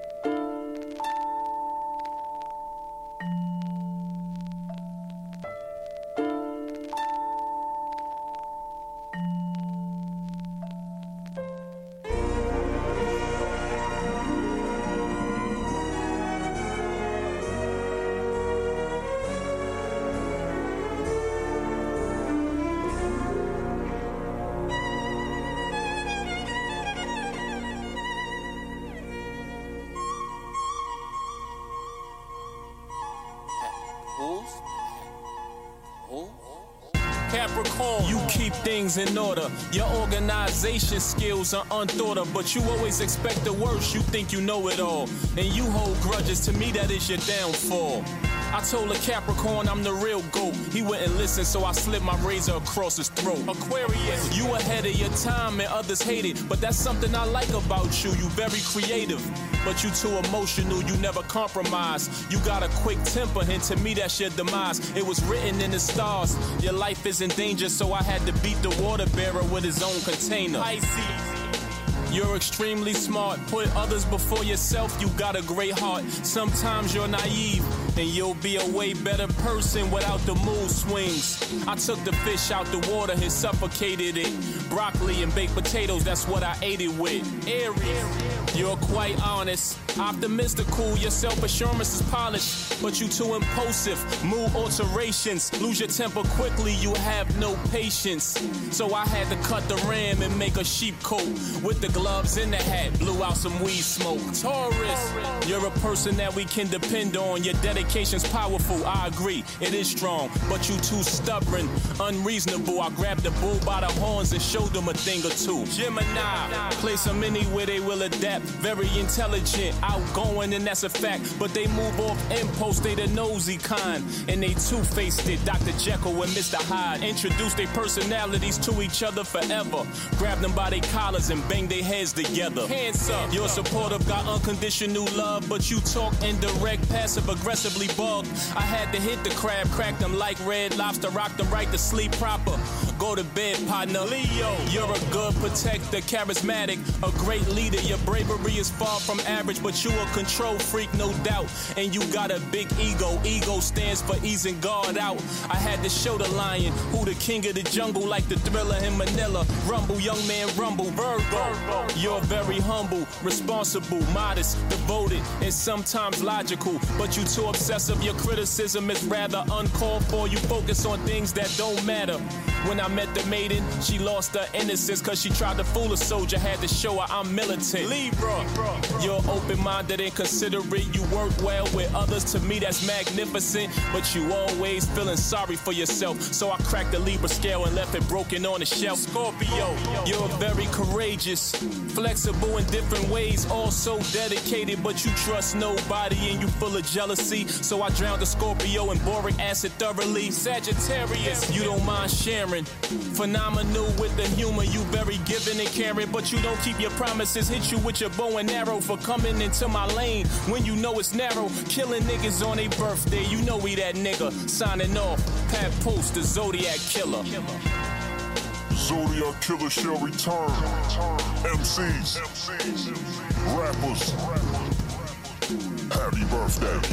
Capricorn, you keep things in order. Your organization skills are unthought of, but you always expect the worst. You think you know it all, and you hold grudges. To me, that is your downfall. I told a Capricorn I'm the real GOAT. He wouldn't listen, so I slipped my razor across his throat. Aquarius, you ahead of your time and others hate it, but that's something I like about you. You very creative, but you too emotional. You never compromise. You got a quick temper, and to me that's your demise. It was written in the stars. Your life is in danger, so I had to beat the water bearer with his own container. Pisces, you're extremely smart. Put others before yourself. You got a great heart. Sometimes you're naive, and you'll be a way better person without the mood swings. I took the fish out the water and suffocated it. Broccoli and baked potatoes, that's what I ate it with. Aries, you're quite honest. Optimistical, your self-assurance is polished, but you too impulsive. Mood alterations, lose your temper quickly, you have no patience. So I had to cut the ram and make a sheep coat. With the gloves and the hat, blew out some weed smoke. Taurus, you're a person that we can depend on. Your dedication's powerful, I agree, it is strong, but you too stubborn, unreasonable. I grabbed the bull by the horns and showed them a thing or two. Gemini, place them anywhere they will adapt. Very intelligent, outgoing, and that's a fact. But they move off impulse, they the nosy kind. And they two-faced it, Dr. Jekyll and Mr. Hyde. Introduce their personalities to each other forever. Grab them by their collars and bang their heads together. Hands up. You're supportive, got unconditional love, but you talk indirect, passive-aggressively bugged. I had to hit the crab, crack them like Red Lobster, rock them right to sleep proper. Go to bed, partner. Leo, you're a good protector, charismatic, a great leader. Your bravery is far from average, but you a control freak, no doubt. And you got a big ego. Ego stands for easing God out. I had to show the lion who the king of the jungle, like the Thriller in Manila. Rumble, young man, rumble. Virgo, you're very humble, responsible, modest, devoted, and sometimes logical. But you too obsessive. Your criticism is rather uncalled for. You focus on things that don't matter. When I met the maiden, she lost her innocence cause she tried to fool a soldier. Had to show her I'm militant. Libra, you're open-minded and considerate. You work well with others. To me that's magnificent. But you always feeling sorry for yourself. So I cracked the Libra scale and left it broken on the shelf. Scorpio, you're very courageous, flexible in different ways, also dedicated, but you trust nobody and you full of jealousy. So I drowned the Scorpio in boric acid thoroughly. Sagittarius, you don't mind sharing. Phenomenal with the humor, you very giving and caring, but you don't keep your promises. Hit you with your bow and arrow for coming into my lane when you know it's narrow. Killing niggas on their birthday, you know we that nigga. Signing off, Pat Post, the Zodiac Killer. Zodiac Killer shall return. MCs, rappers, happy birthday.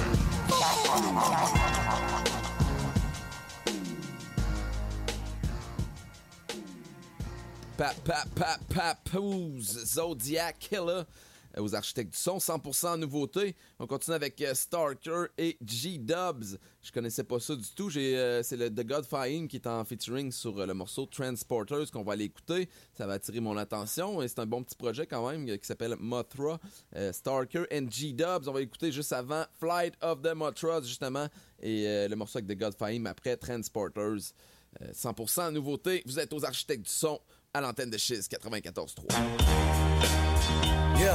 Papoose, Zodiac Killer, aux architectes du son, 100% nouveauté. On continue avec Starker et G-Dubs. Je connaissais pas ça du tout. C'est le The Godfine qui est en featuring sur le morceau Transporters qu'on va aller écouter. Ça va attirer mon attention et c'est un bon petit projet quand même qui s'appelle Mothra. Starker and G-Dubs. On va écouter juste avant Flight of the Mothras justement et le morceau avec The Godfine après Transporters. 100% nouveauté. Vous êtes aux architectes du son à l'antenne de Chiz 94.3. Yeah.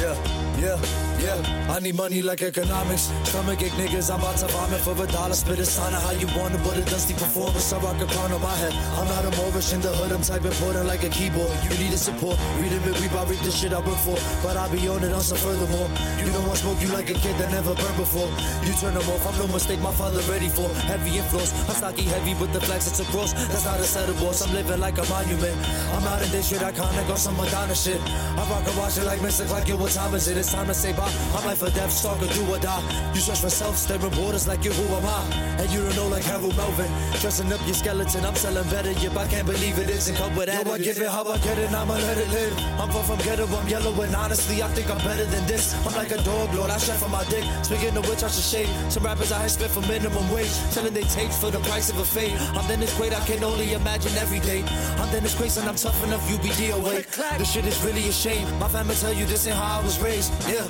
I need money like economics. Stomachache niggas, I'm about to vomit for $1. Spit a sign of how you want it, but a dusty performance. I rock a crown on my head. I'm not a Moorish in the hood, I'm typing important like a keyboard. You need a support, read it, we about read the shit I work for. But I be on it on some furthermore. You don't want smoke, you like a kid that never burned before. You turn them off, I'm no mistake, my father ready for. Heavy influence, I'm stocky heavy with the flex, it's a cross. That's not a set of boss, I'm living like a monument. I'm out in this shit, iconic on some Madonna shit. I rock and watch it like Mystic, like yo, what time is it? It's time to say bye. I'm life or death, stalker, do or die. You search for self, staring borders like you, who am I? And you don't know like Harold Melvin. Dressing up your skeleton, I'm selling better. Yep, I can't believe it isn't come with additives. Yo, I give it how I get it, I'ma let it live. I'm far from ghetto, I'm yellow, and honestly, I think I'm better than this. I'm like a dog lord, I chef on my dick. Speaking of which, I should shave. Some rappers I spit for minimum wage, selling they tapes for the price of a fade. I'm Dennis Quaid, I can only imagine every day. I'm Dennis Quaid, and I'm tough enough, you be DOA. This shit is really a shame. My family tell you this ain't how I was raised. Yeah.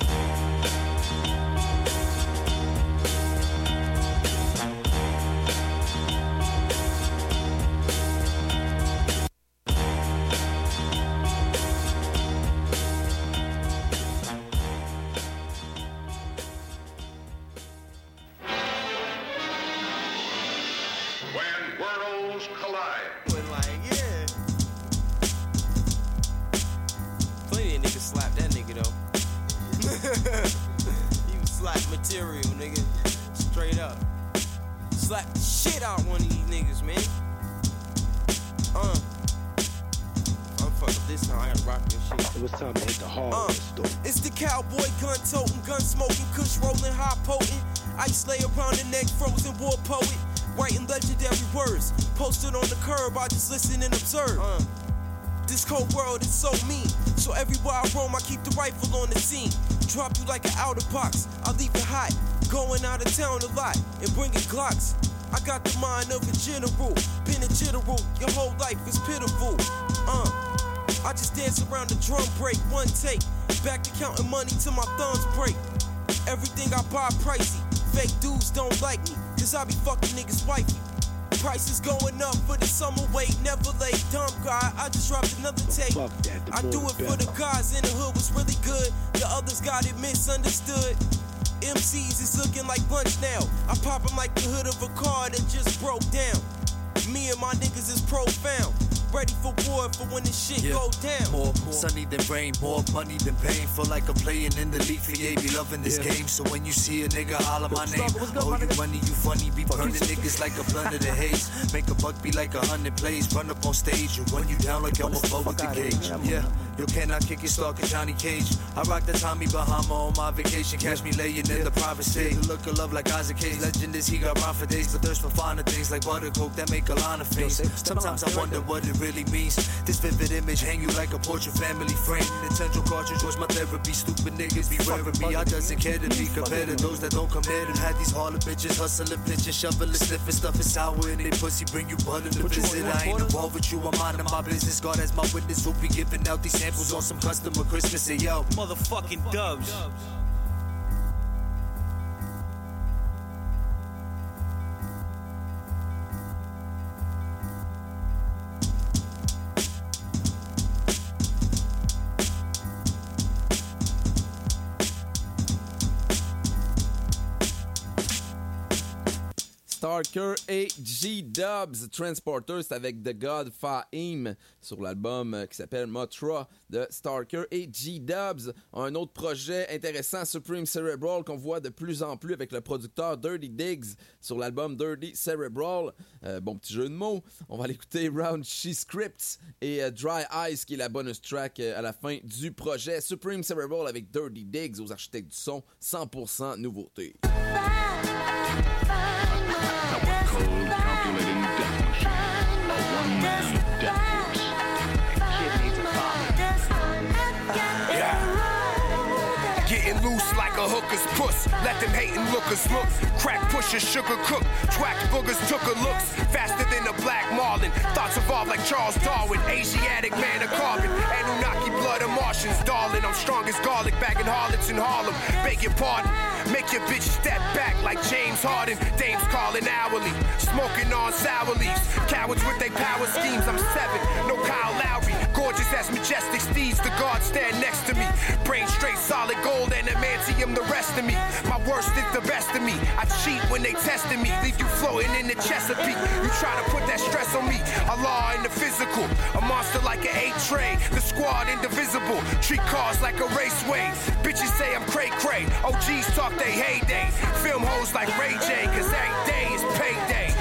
It's the cowboy gun toting, gun smoking, kush rolling, high potent. Ice lay around the neck, frozen war poet. Writing legendary words, posted on the curb, I just listen and observe. This cold world is so mean, so everywhere I roam, I keep the rifle on the scene. Drop you like an outer box, I leave it hot. Going out of town a lot and bringing Glocks. I got the mind of a general, been a general, your whole life is pitiful. I just dance around the drum break, one take. Back to counting money till my thumbs break. Everything I buy pricey, fake dudes don't like me, cause I be fucking niggas wifey. Prices going up for the summer wait, never late, dumb guy. I just dropped another tape. I do it for the guys in the hood, was really good. The others got it misunderstood. MCs is looking like lunch now. I pop them like the hood of a car that just broke down. Me and my niggas is profound. Ready for war for when this shit go down. More sunny than rain, more money than pain. Feel like I'm playing in the league for be loving this game. So when you see a nigga holler my name, oh you money, you funny, be burning niggas like a blunt of the haze. Make a buck be like 100 plays, run up on stage and run you down like I'm a bow with the cage. Yeah, you cannot kick it, stalking Johnny Cage. I rock the Tommy Bahama on my vacation, catch me laying in the private state. The look of love like Isaac Hayes, legend is he got rhyme for days, but thirst for finer things like butter coke that make a line of face. Sometimes I wonder what it really means. This vivid image hang you like a portrait family frame. Nintendo cartridge was my therapy. Stupid niggas be wearing me. I doesn't care to be compared to those that don't come here and had these harlot bitches hustling, pitching, shoveling, sniffing stuff is sour in they pussy. Bring you butter to visit. I ain't involved with you. I'm minding my business. God as my witness. Will be giving out these samples on some customer Christmas. Say yo, motherfucking dubs. Starker et G-Dubs. Transporter, c'est avec The God Fahim sur l'album qui s'appelle Motra de Starker et G-Dubs. Un autre projet intéressant, Supreme Cerebral, qu'on voit de plus en plus avec le producteur Dirty Diggs sur l'album Dirty Cerebral. Bon petit jeu de mots. On va l'écouter Raunchy Scripts et Dry Eyes qui est la bonus track à la fin du projet. Supreme Cerebral avec Dirty Diggs aux architectes du son, 100% nouveauté. Calculating death machine. A one-man death force. Kid needs a father. Yeah. Getting loose like a hooker's puss. Let them hating lookers look. Crack pushers, sugar cook. Twack boogers took a looks. Faster than a black marlin. Thoughts evolve like Charles Darwin. Asiatic man of carbon. Anunnaki blood of Martians. Darling, I'm strong as garlic. Bagging harlots in Harlem. Beg your pardon. Make your bitch step back like James Harden. Dames calling hourly. Smoking on sour leaves. Cowards with their power schemes. I'm 7. No Kyle Lowry. Gorgeous as majestic steeds. The guards stand next to me. Brain straight, solid gold, and adamantium the rest of me. My worst is the best of me. I cheat when they testing me. Leave you floating in the Chesapeake. You try to put that stress on me. Allah in the physical. A monster like an 8 tray. The squad indivisible. Treat cars like a raceway. Bitches say I'm cray-cray. OGs talk they heyday. Film hoes like Ray J. Cause every day is payday.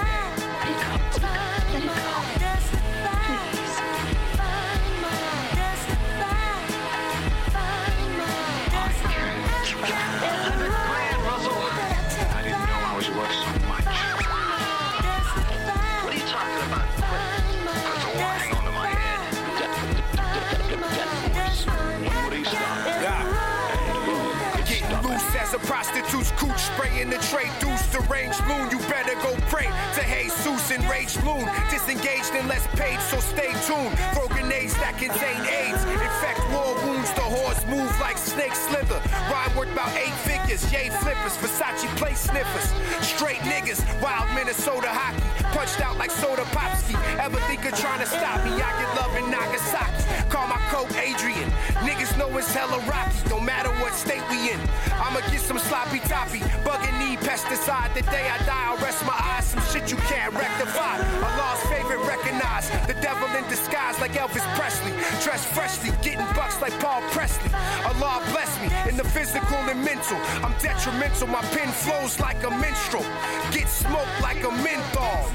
As a prostitute's cooch spraying the tray deuce. Deranged loon, you better go pray to Jesus and Rage Loon. Disengaged and less paid, so stay tuned. Throw grenades that contain AIDS. Infect war wounds, the horse move like snake slither. Rhyme worth about 8 figures. Yay flippers, Versace place sniffers. Straight niggas, wild Minnesota hockey. Punched out like Soda Popsky. Ever think of trying to stop me? I get love in Nagasaki. Call my coat Adrian. Niggas know it's hella rocky, no matter what state we in. I'ma get some sloppy toppy, bugging need pesticide. The day I die, I'll rest my eyes. Some shit you can't rectify. Allah's favorite recognized. The devil in disguise like Elvis Presley. Dressed freshly, getting bucks like Paul Presley. Allah bless me in the physical and mental. I'm detrimental, my pen flows like a minstrel. Get smoked like a menthol.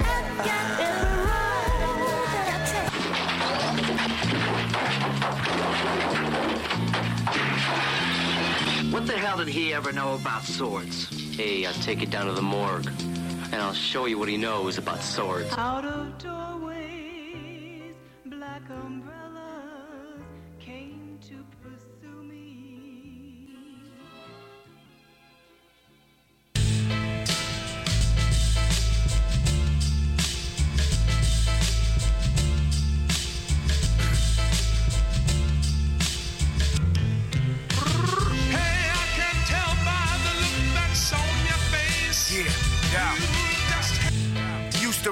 What the hell did he ever know about swords? Hey, I'll take it down to the morgue, and I'll show you what he knows about swords. Out of doorways, black umbrellas came to pursue me.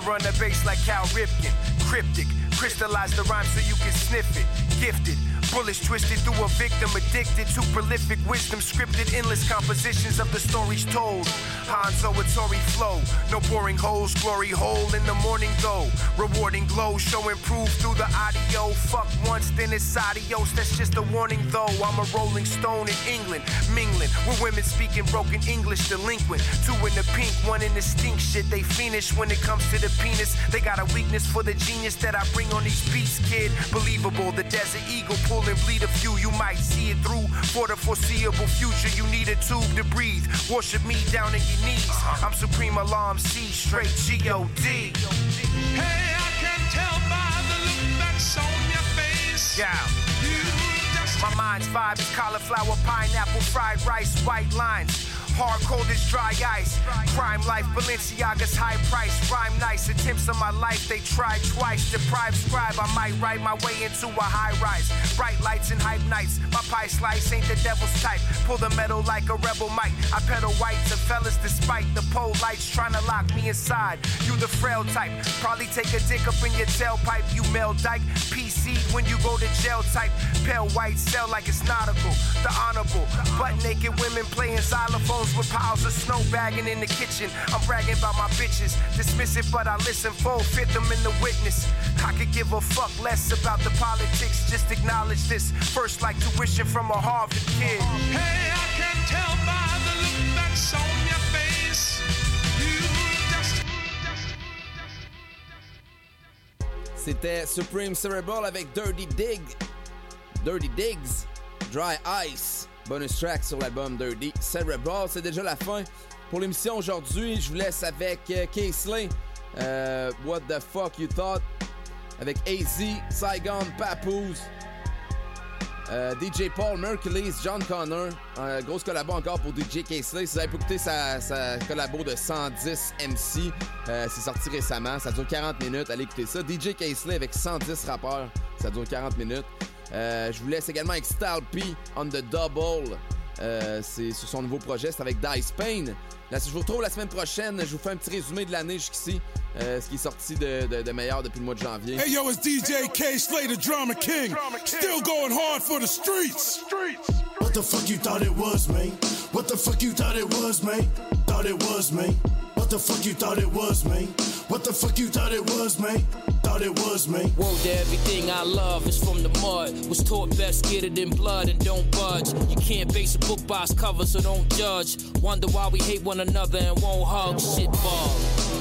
run the bass like Cal Ripken. Cryptic, crystallize the rhyme so you can sniff it. Gifted, bullets twisted through a victim addicted to prolific wisdom. Scripted endless compositions of the stories told. Hanzo with Tory flow. No boring holes, glory hole in the morning though. Rewarding glow, showing proof through the audio. Fuck once, then it's adios. That's just a warning though. I'm a rolling stone in England, mingling with women speaking broken English, delinquent. Two in the pink, one in the stink shit. They fiendish when it comes to the penis. They got a weakness for the genius that I bring on these beats, kid. Believable, the desert eagle pull and bleed a few. You might see it through for the foreseeable future. You need a tube to breathe. Worship me down in your knees. I'm Supreme Alarm C, straight G-O-D. Hey, I can tell by the look that's on your face. Yeah. My mind's vibe is cauliflower, pineapple, fried rice, white lines. Hard cold as dry ice. Crime life, Balenciaga's high price. Rhyme nice, attempts on my life, they tried twice. Deprived scribe, I might write my way into a high rise. Bright lights and hype nights. My pie slice ain't the devil's type. Pull the metal like a rebel might. I pedal white to fellas despite the pole lights trying to lock me inside. You the frail type. Probably take a dick up in your tailpipe. You Mel Dyke. PC when you go to jail type. Pale white cell like it's nautical. The honorable. Butt naked women playing xylophones with piles of snow bagging in the kitchen. I'm bragging about my bitches. Dismiss it, but I listen full. Fifth them in the witness. I could give a fuck less about the politics. Just acknowledge this. First, like tuition from a Harvard kid. Hey, I can tell by the look that's on your face. C'était Supreme Cerebral avec Dirty Digs, Dry Ice. Bonus track sur l'album Dirty Cerebral. C'est déjà la fin pour l'émission aujourd'hui. Je vous laisse avec K-Slay, What the Fuck You Thought, avec AZ, Saigon, Papoose, DJ Paul, Mercules, John Connor. Grosse collabo encore pour DJ K-Slay. Si vous avez pas écouté sa collabo de 110 MC, c'est sorti récemment. Ça dure 40 minutes. Allez écouter ça. DJ K-Slay avec 110 rappeurs. Ça dure 40 minutes. Je vous laisse également avec Style P on the Double. C'est sur son nouveau projet, c'est avec Dice Pain. Là, si je vous retrouve la semaine prochaine, je vous fais un petit résumé de l'année jusqu'ici. Ce qui est sorti de meilleur depuis le mois de janvier. Hey yo, it's DJ K-Slay, the Drama King. Still going hard for the streets. What the fuck you thought it was, man? What the fuck you thought it was, man? Thought it was, man. What the fuck you thought it was, man? What the fuck you thought it was, man? Thought it was, man. Whoa, to everything I love is from the mud. Was taught best, get it in blood and don't budge. You can't base a book by its cover, so don't judge. Wonder why we hate one another and won't hug. Shit ball.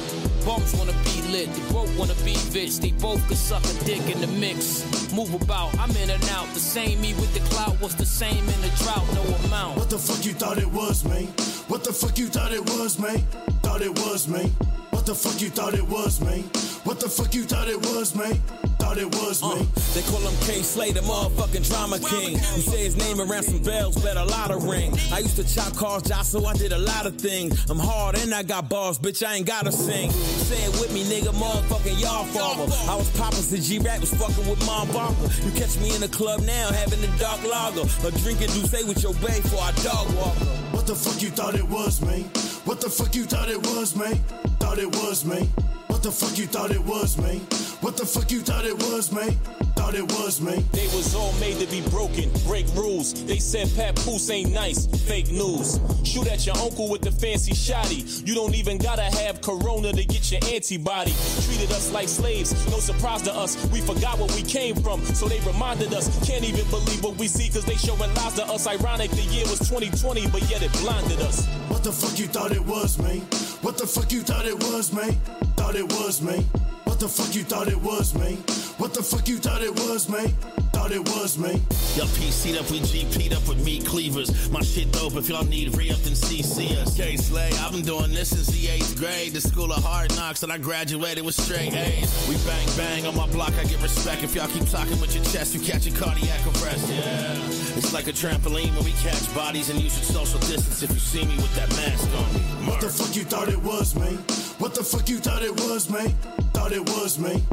Bums wanna be lit, they both wanna be bitch. They both could suck a dick in the mix. Move about, I'm in and out. The same me with the clout was the same in the drought, no amount. What the fuck you thought it was, man? What the fuck you thought it was, man? Thought it was, man. What the fuck you thought it was, man? What the fuck you thought it was, man? Thought it was, man. They call him K-Slay, the motherfucking Drama King. You say his name around some bells, bet a lot of ring. I used to chop cars, jostle, I did a lot of things. I'm hard and I got bars, bitch, I ain't gotta sing. Say it with me, nigga, motherfucking y'all father. I was poppin' since G-Rap was fucking with Mom Barker. You catch me in the club now, having a dark lager. Or drinking Douce with your bae for our dog walker. What the fuck you thought it was, man? What the fuck you thought it was, man? Thought it was, man. What the fuck you thought it was, man? What the fuck you thought it was, man? Thought it was, man. They was all made to be broken, break rules. They said Papoose ain't nice, fake news. Shoot at your uncle with the fancy shotty. You don't even gotta have corona to get your antibody. Treated us like slaves, no surprise to us. We forgot where we came from, so they reminded us. Can't even believe what we see, cause they showing lies to us. Ironic, the year was 2020, but yet it blinded us. What the fuck you thought it was, man? What the fuck you thought it was, man? Thought it was, man. What the fuck you thought it was, man? What the fuck you thought it was, man? Thought it was, man. Y'all PC'd up with GP'd up with meat cleavers. My shit dope, if y'all need re-up, then CC us. K-Slay, I've been doing this since the 8th grade. The school of hard knocks, and I graduated with straight A's. We bang bang on my block, I get respect. If y'all keep talking with your chest, you catch a cardiac arrest. Yeah, it's like a trampoline when we catch bodies, and you should social distance if you see me with that mask on me. What the fuck you thought it was, man? What the fuck you thought it was, man? Thought it was, man. What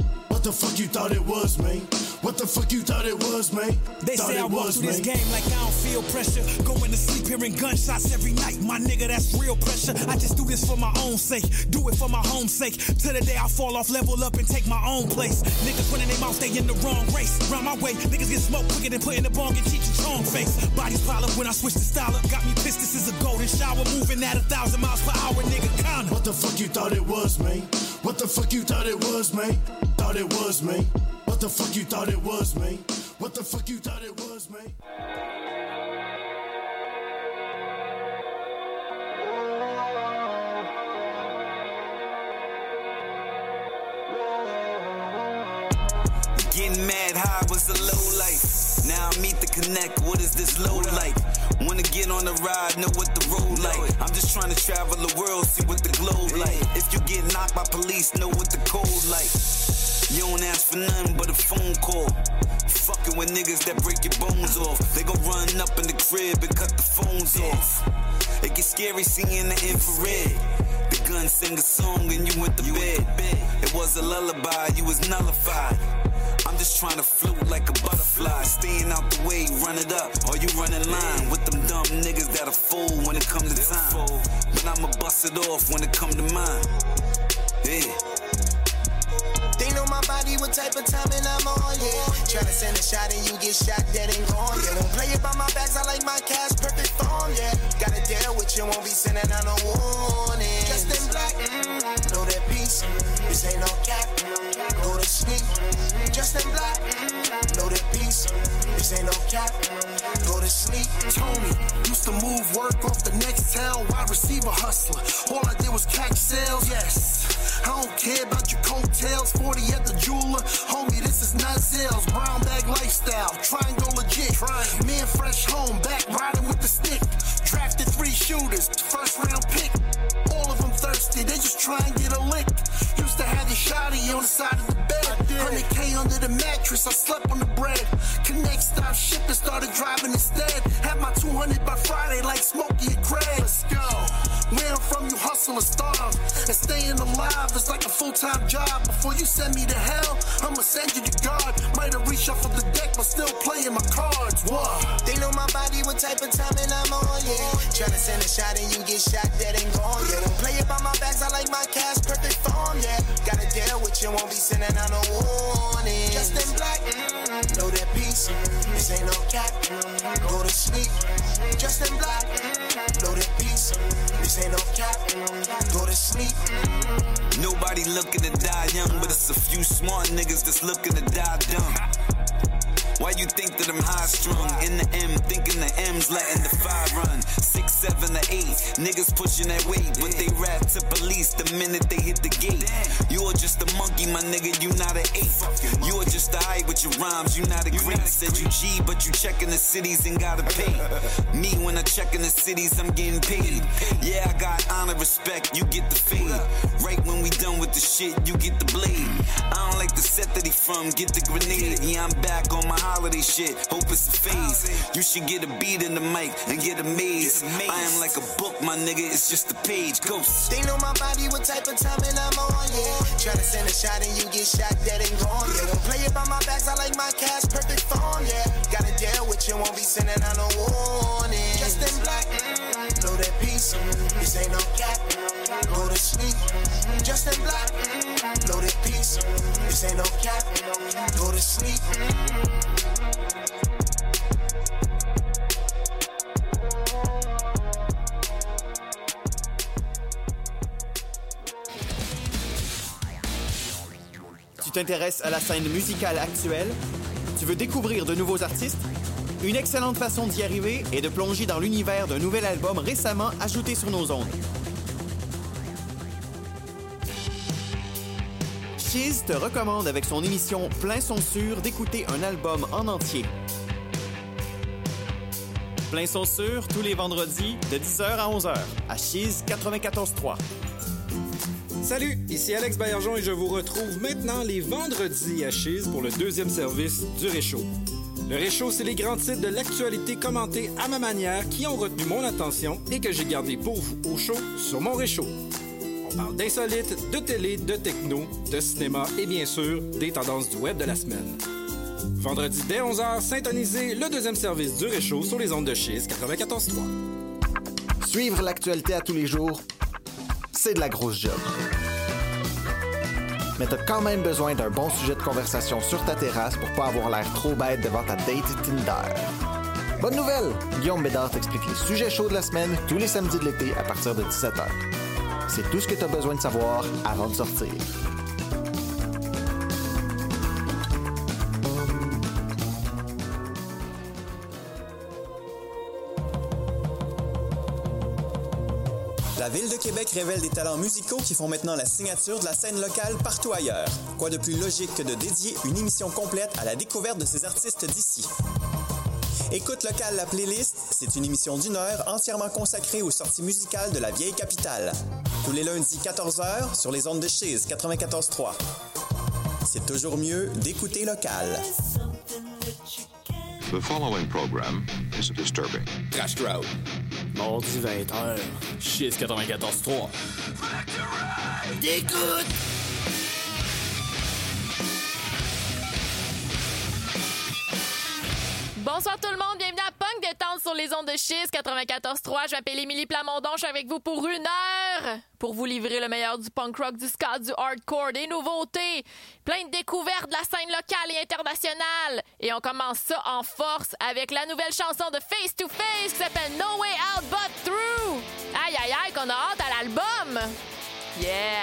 the fuck you thought it was, man? What the fuck you thought it was, man? They thought say I walk through this man. game like I don't feel pressure. Going to sleep hearing gunshots every night. My nigga, that's real pressure. I just do this for my own sake. Do it for my home's sake. Till the day I fall off, level up and take my own place. Niggas running their mouth, they in the wrong race. Round my way, niggas get smoked quicker than putting the bong in Cheech and Chong face. Bodies pile up when I switch the style up. Got me pissed, this is a golden shower. Moving at 1,000 miles per hour, nigga, count. What the fuck you thought it was, man? What the fuck you thought it was, man? Thought it was, man. What the fuck you thought it was, man? What the fuck you thought it was, man? Getting mad high was a low life. Now I meet the connect, what is this low like? Wanna get on the ride, know what the road like. I'm just trying to travel the world, see what the globe like. If you get knocked by police, know what the code like. You don't ask for nothing but a phone call. Fucking with niggas that break your bones off. They gon' run up in the crib and cut the phones off. It gets scary seeing the infrared. The gun sing a song and you went to bed. It was a lullaby, you was nullified. I'm just trying to float like a butterfly. Staying out the way, run it up. Or you run in line with them dumb niggas that'll fold when it come to time. But I'ma bust it off when it come to mine. Yeah. They know my body, what type of timing I'm on, yeah. Tryna send a shot and you get shot dead and gone, yeah. Won't play it by my bags, I like my cash, perfect form, yeah. Gotta deal with you, won't be sending out no warning. Just in black, know that peace, this ain't no cap, go to sleep. Just in black, know that peace, this ain't no cap, go to sleep. Tony used to move work off the next town, wide receiver hustler. All I did was catch sales, yes. I don't care about your coattails, 40 at the jeweler. Homie, this is not sales, brown bag lifestyle, triangle legit. Man fresh home, back riding with the stick. Drafted 3 shooters, first round pick. All of them thirsty, they just try and get a lick. Used to have the shotty on the side of the bed. 100K under the mattress, I slept on the bread. Connect, stop shipping, started driving instead. Had my 200 by Friday like Smokey and Craig. Let's go. Where I'm from, you hustle and starve. And staying alive is like a full-time job. Before you send me to hell, I'ma send you to God. Might have reached off of the deck, but still playing my cards. What? They know my body, what type of timing I'm on, yeah. Tryna send a shot and you get shot dead and gone, yeah. Don't play it by my bags, I like my cash, perfect form, yeah. Gotta deal with you, won't be sending out no warning. Just in black, know that peace, this ain't no cap, go to sleep. Just in black, know that peace, this ain't no cap, go to sleep. Nobody looking to die young, but it's a few smart niggas that's looking to die dumb. Why you think that I'm high strung? In the M, thinking the M's letting the 5 run. 6, 7, or 8, niggas pushing that weight, but they rap to police the minute they hit the gate. You are just a monkey, my nigga, you not an 8. You are just a hype with your rhymes, you not a great. Said you G, but you checking the cities and gotta pay. Me, when I check in the cities, I'm getting paid. Yeah, I got honor, respect, you get the fade. Right when we done with the shit, you get the blade. I don't like the set that he from, get the grenade. Yeah, I'm back on my holiday shit, hope it's a phase. You should get a beat in the mic and get a maze. I am like a book, my nigga, it's just a page. Ghost. They know my body, what type of timing I'm on, yeah. Tryna send a shot and you get shot dead and gone, yeah. Don't play it by my bags, I like my cash, perfect form, yeah. Gotta deal with you, won't be sending out no warning. Just in black, know that peace, this ain't no cap, go to sleep. Just in black, know that peace, this ain't no cap, go to sleep. Tu t'intéresses à la scène musicale actuelle? Tu veux découvrir de nouveaux artistes? Une excellente façon d'y arriver est de plonger dans l'univers d'un nouvel album récemment ajouté sur nos ondes. Chiz te recommande avec son émission Plein son sûr d'écouter un album en entier. Plein son sûr tous les vendredis de 10h à 11h à Chiz 94.3. Salut, ici Alex Baillargeon et je vous retrouve maintenant les vendredis à Chiz pour le 2e service du Réchaud. Le Réchaud, c'est les grands titres de l'actualité commentés à ma manière qui ont retenu mon attention et que j'ai gardé pour vous au chaud sur mon Réchaud. On parle d'insolites, de télé, de techno, de cinéma et bien sûr, des tendances du web de la semaine. Vendredi dès 11h, syntonisez le deuxième service du Réchaud sur les ondes de Chiz 94.3. Suivre l'actualité à tous les jours, c'est de la grosse job. Mais t'as quand même besoin d'un bon sujet de conversation sur ta terrasse pour pas avoir l'air trop bête devant ta date Tinder. Bonne nouvelle! Guillaume Bédard t'explique les sujets chauds de la semaine tous les samedis de l'été à partir de 17h. C'est tout ce que t'as besoin de savoir avant de sortir. La Ville de Québec révèle des talents musicaux qui font maintenant la signature de la scène locale partout ailleurs. Quoi de plus logique que de dédier une émission complète à la découverte de ces artistes d'ici? Écoute local la playlist, c'est une émission d'1 heure entièrement consacrée aux sorties musicales de la vieille capitale. Tous les lundis 14h sur les ondes de Chiz 94.3. C'est toujours mieux d'écouter local. The following program is disturbing. Crash Crowd. Mardi 20h. Chiz 94.3. D'écoute! Bonsoir tout le monde, bienvenue à Punk Détente sur les ondes de Chiz 94.3. Je m'appelle Émilie Plamondon, je suis avec vous pour 1 heure pour vous livrer le meilleur du punk rock, du ska, du hardcore, des nouveautés, plein de découvertes de la scène locale et internationale. Et on commence ça en force avec la nouvelle chanson de Face to Face qui s'appelle No Way Out But Through. Aïe aïe aïe qu'on a hâte à l'album. Yeah!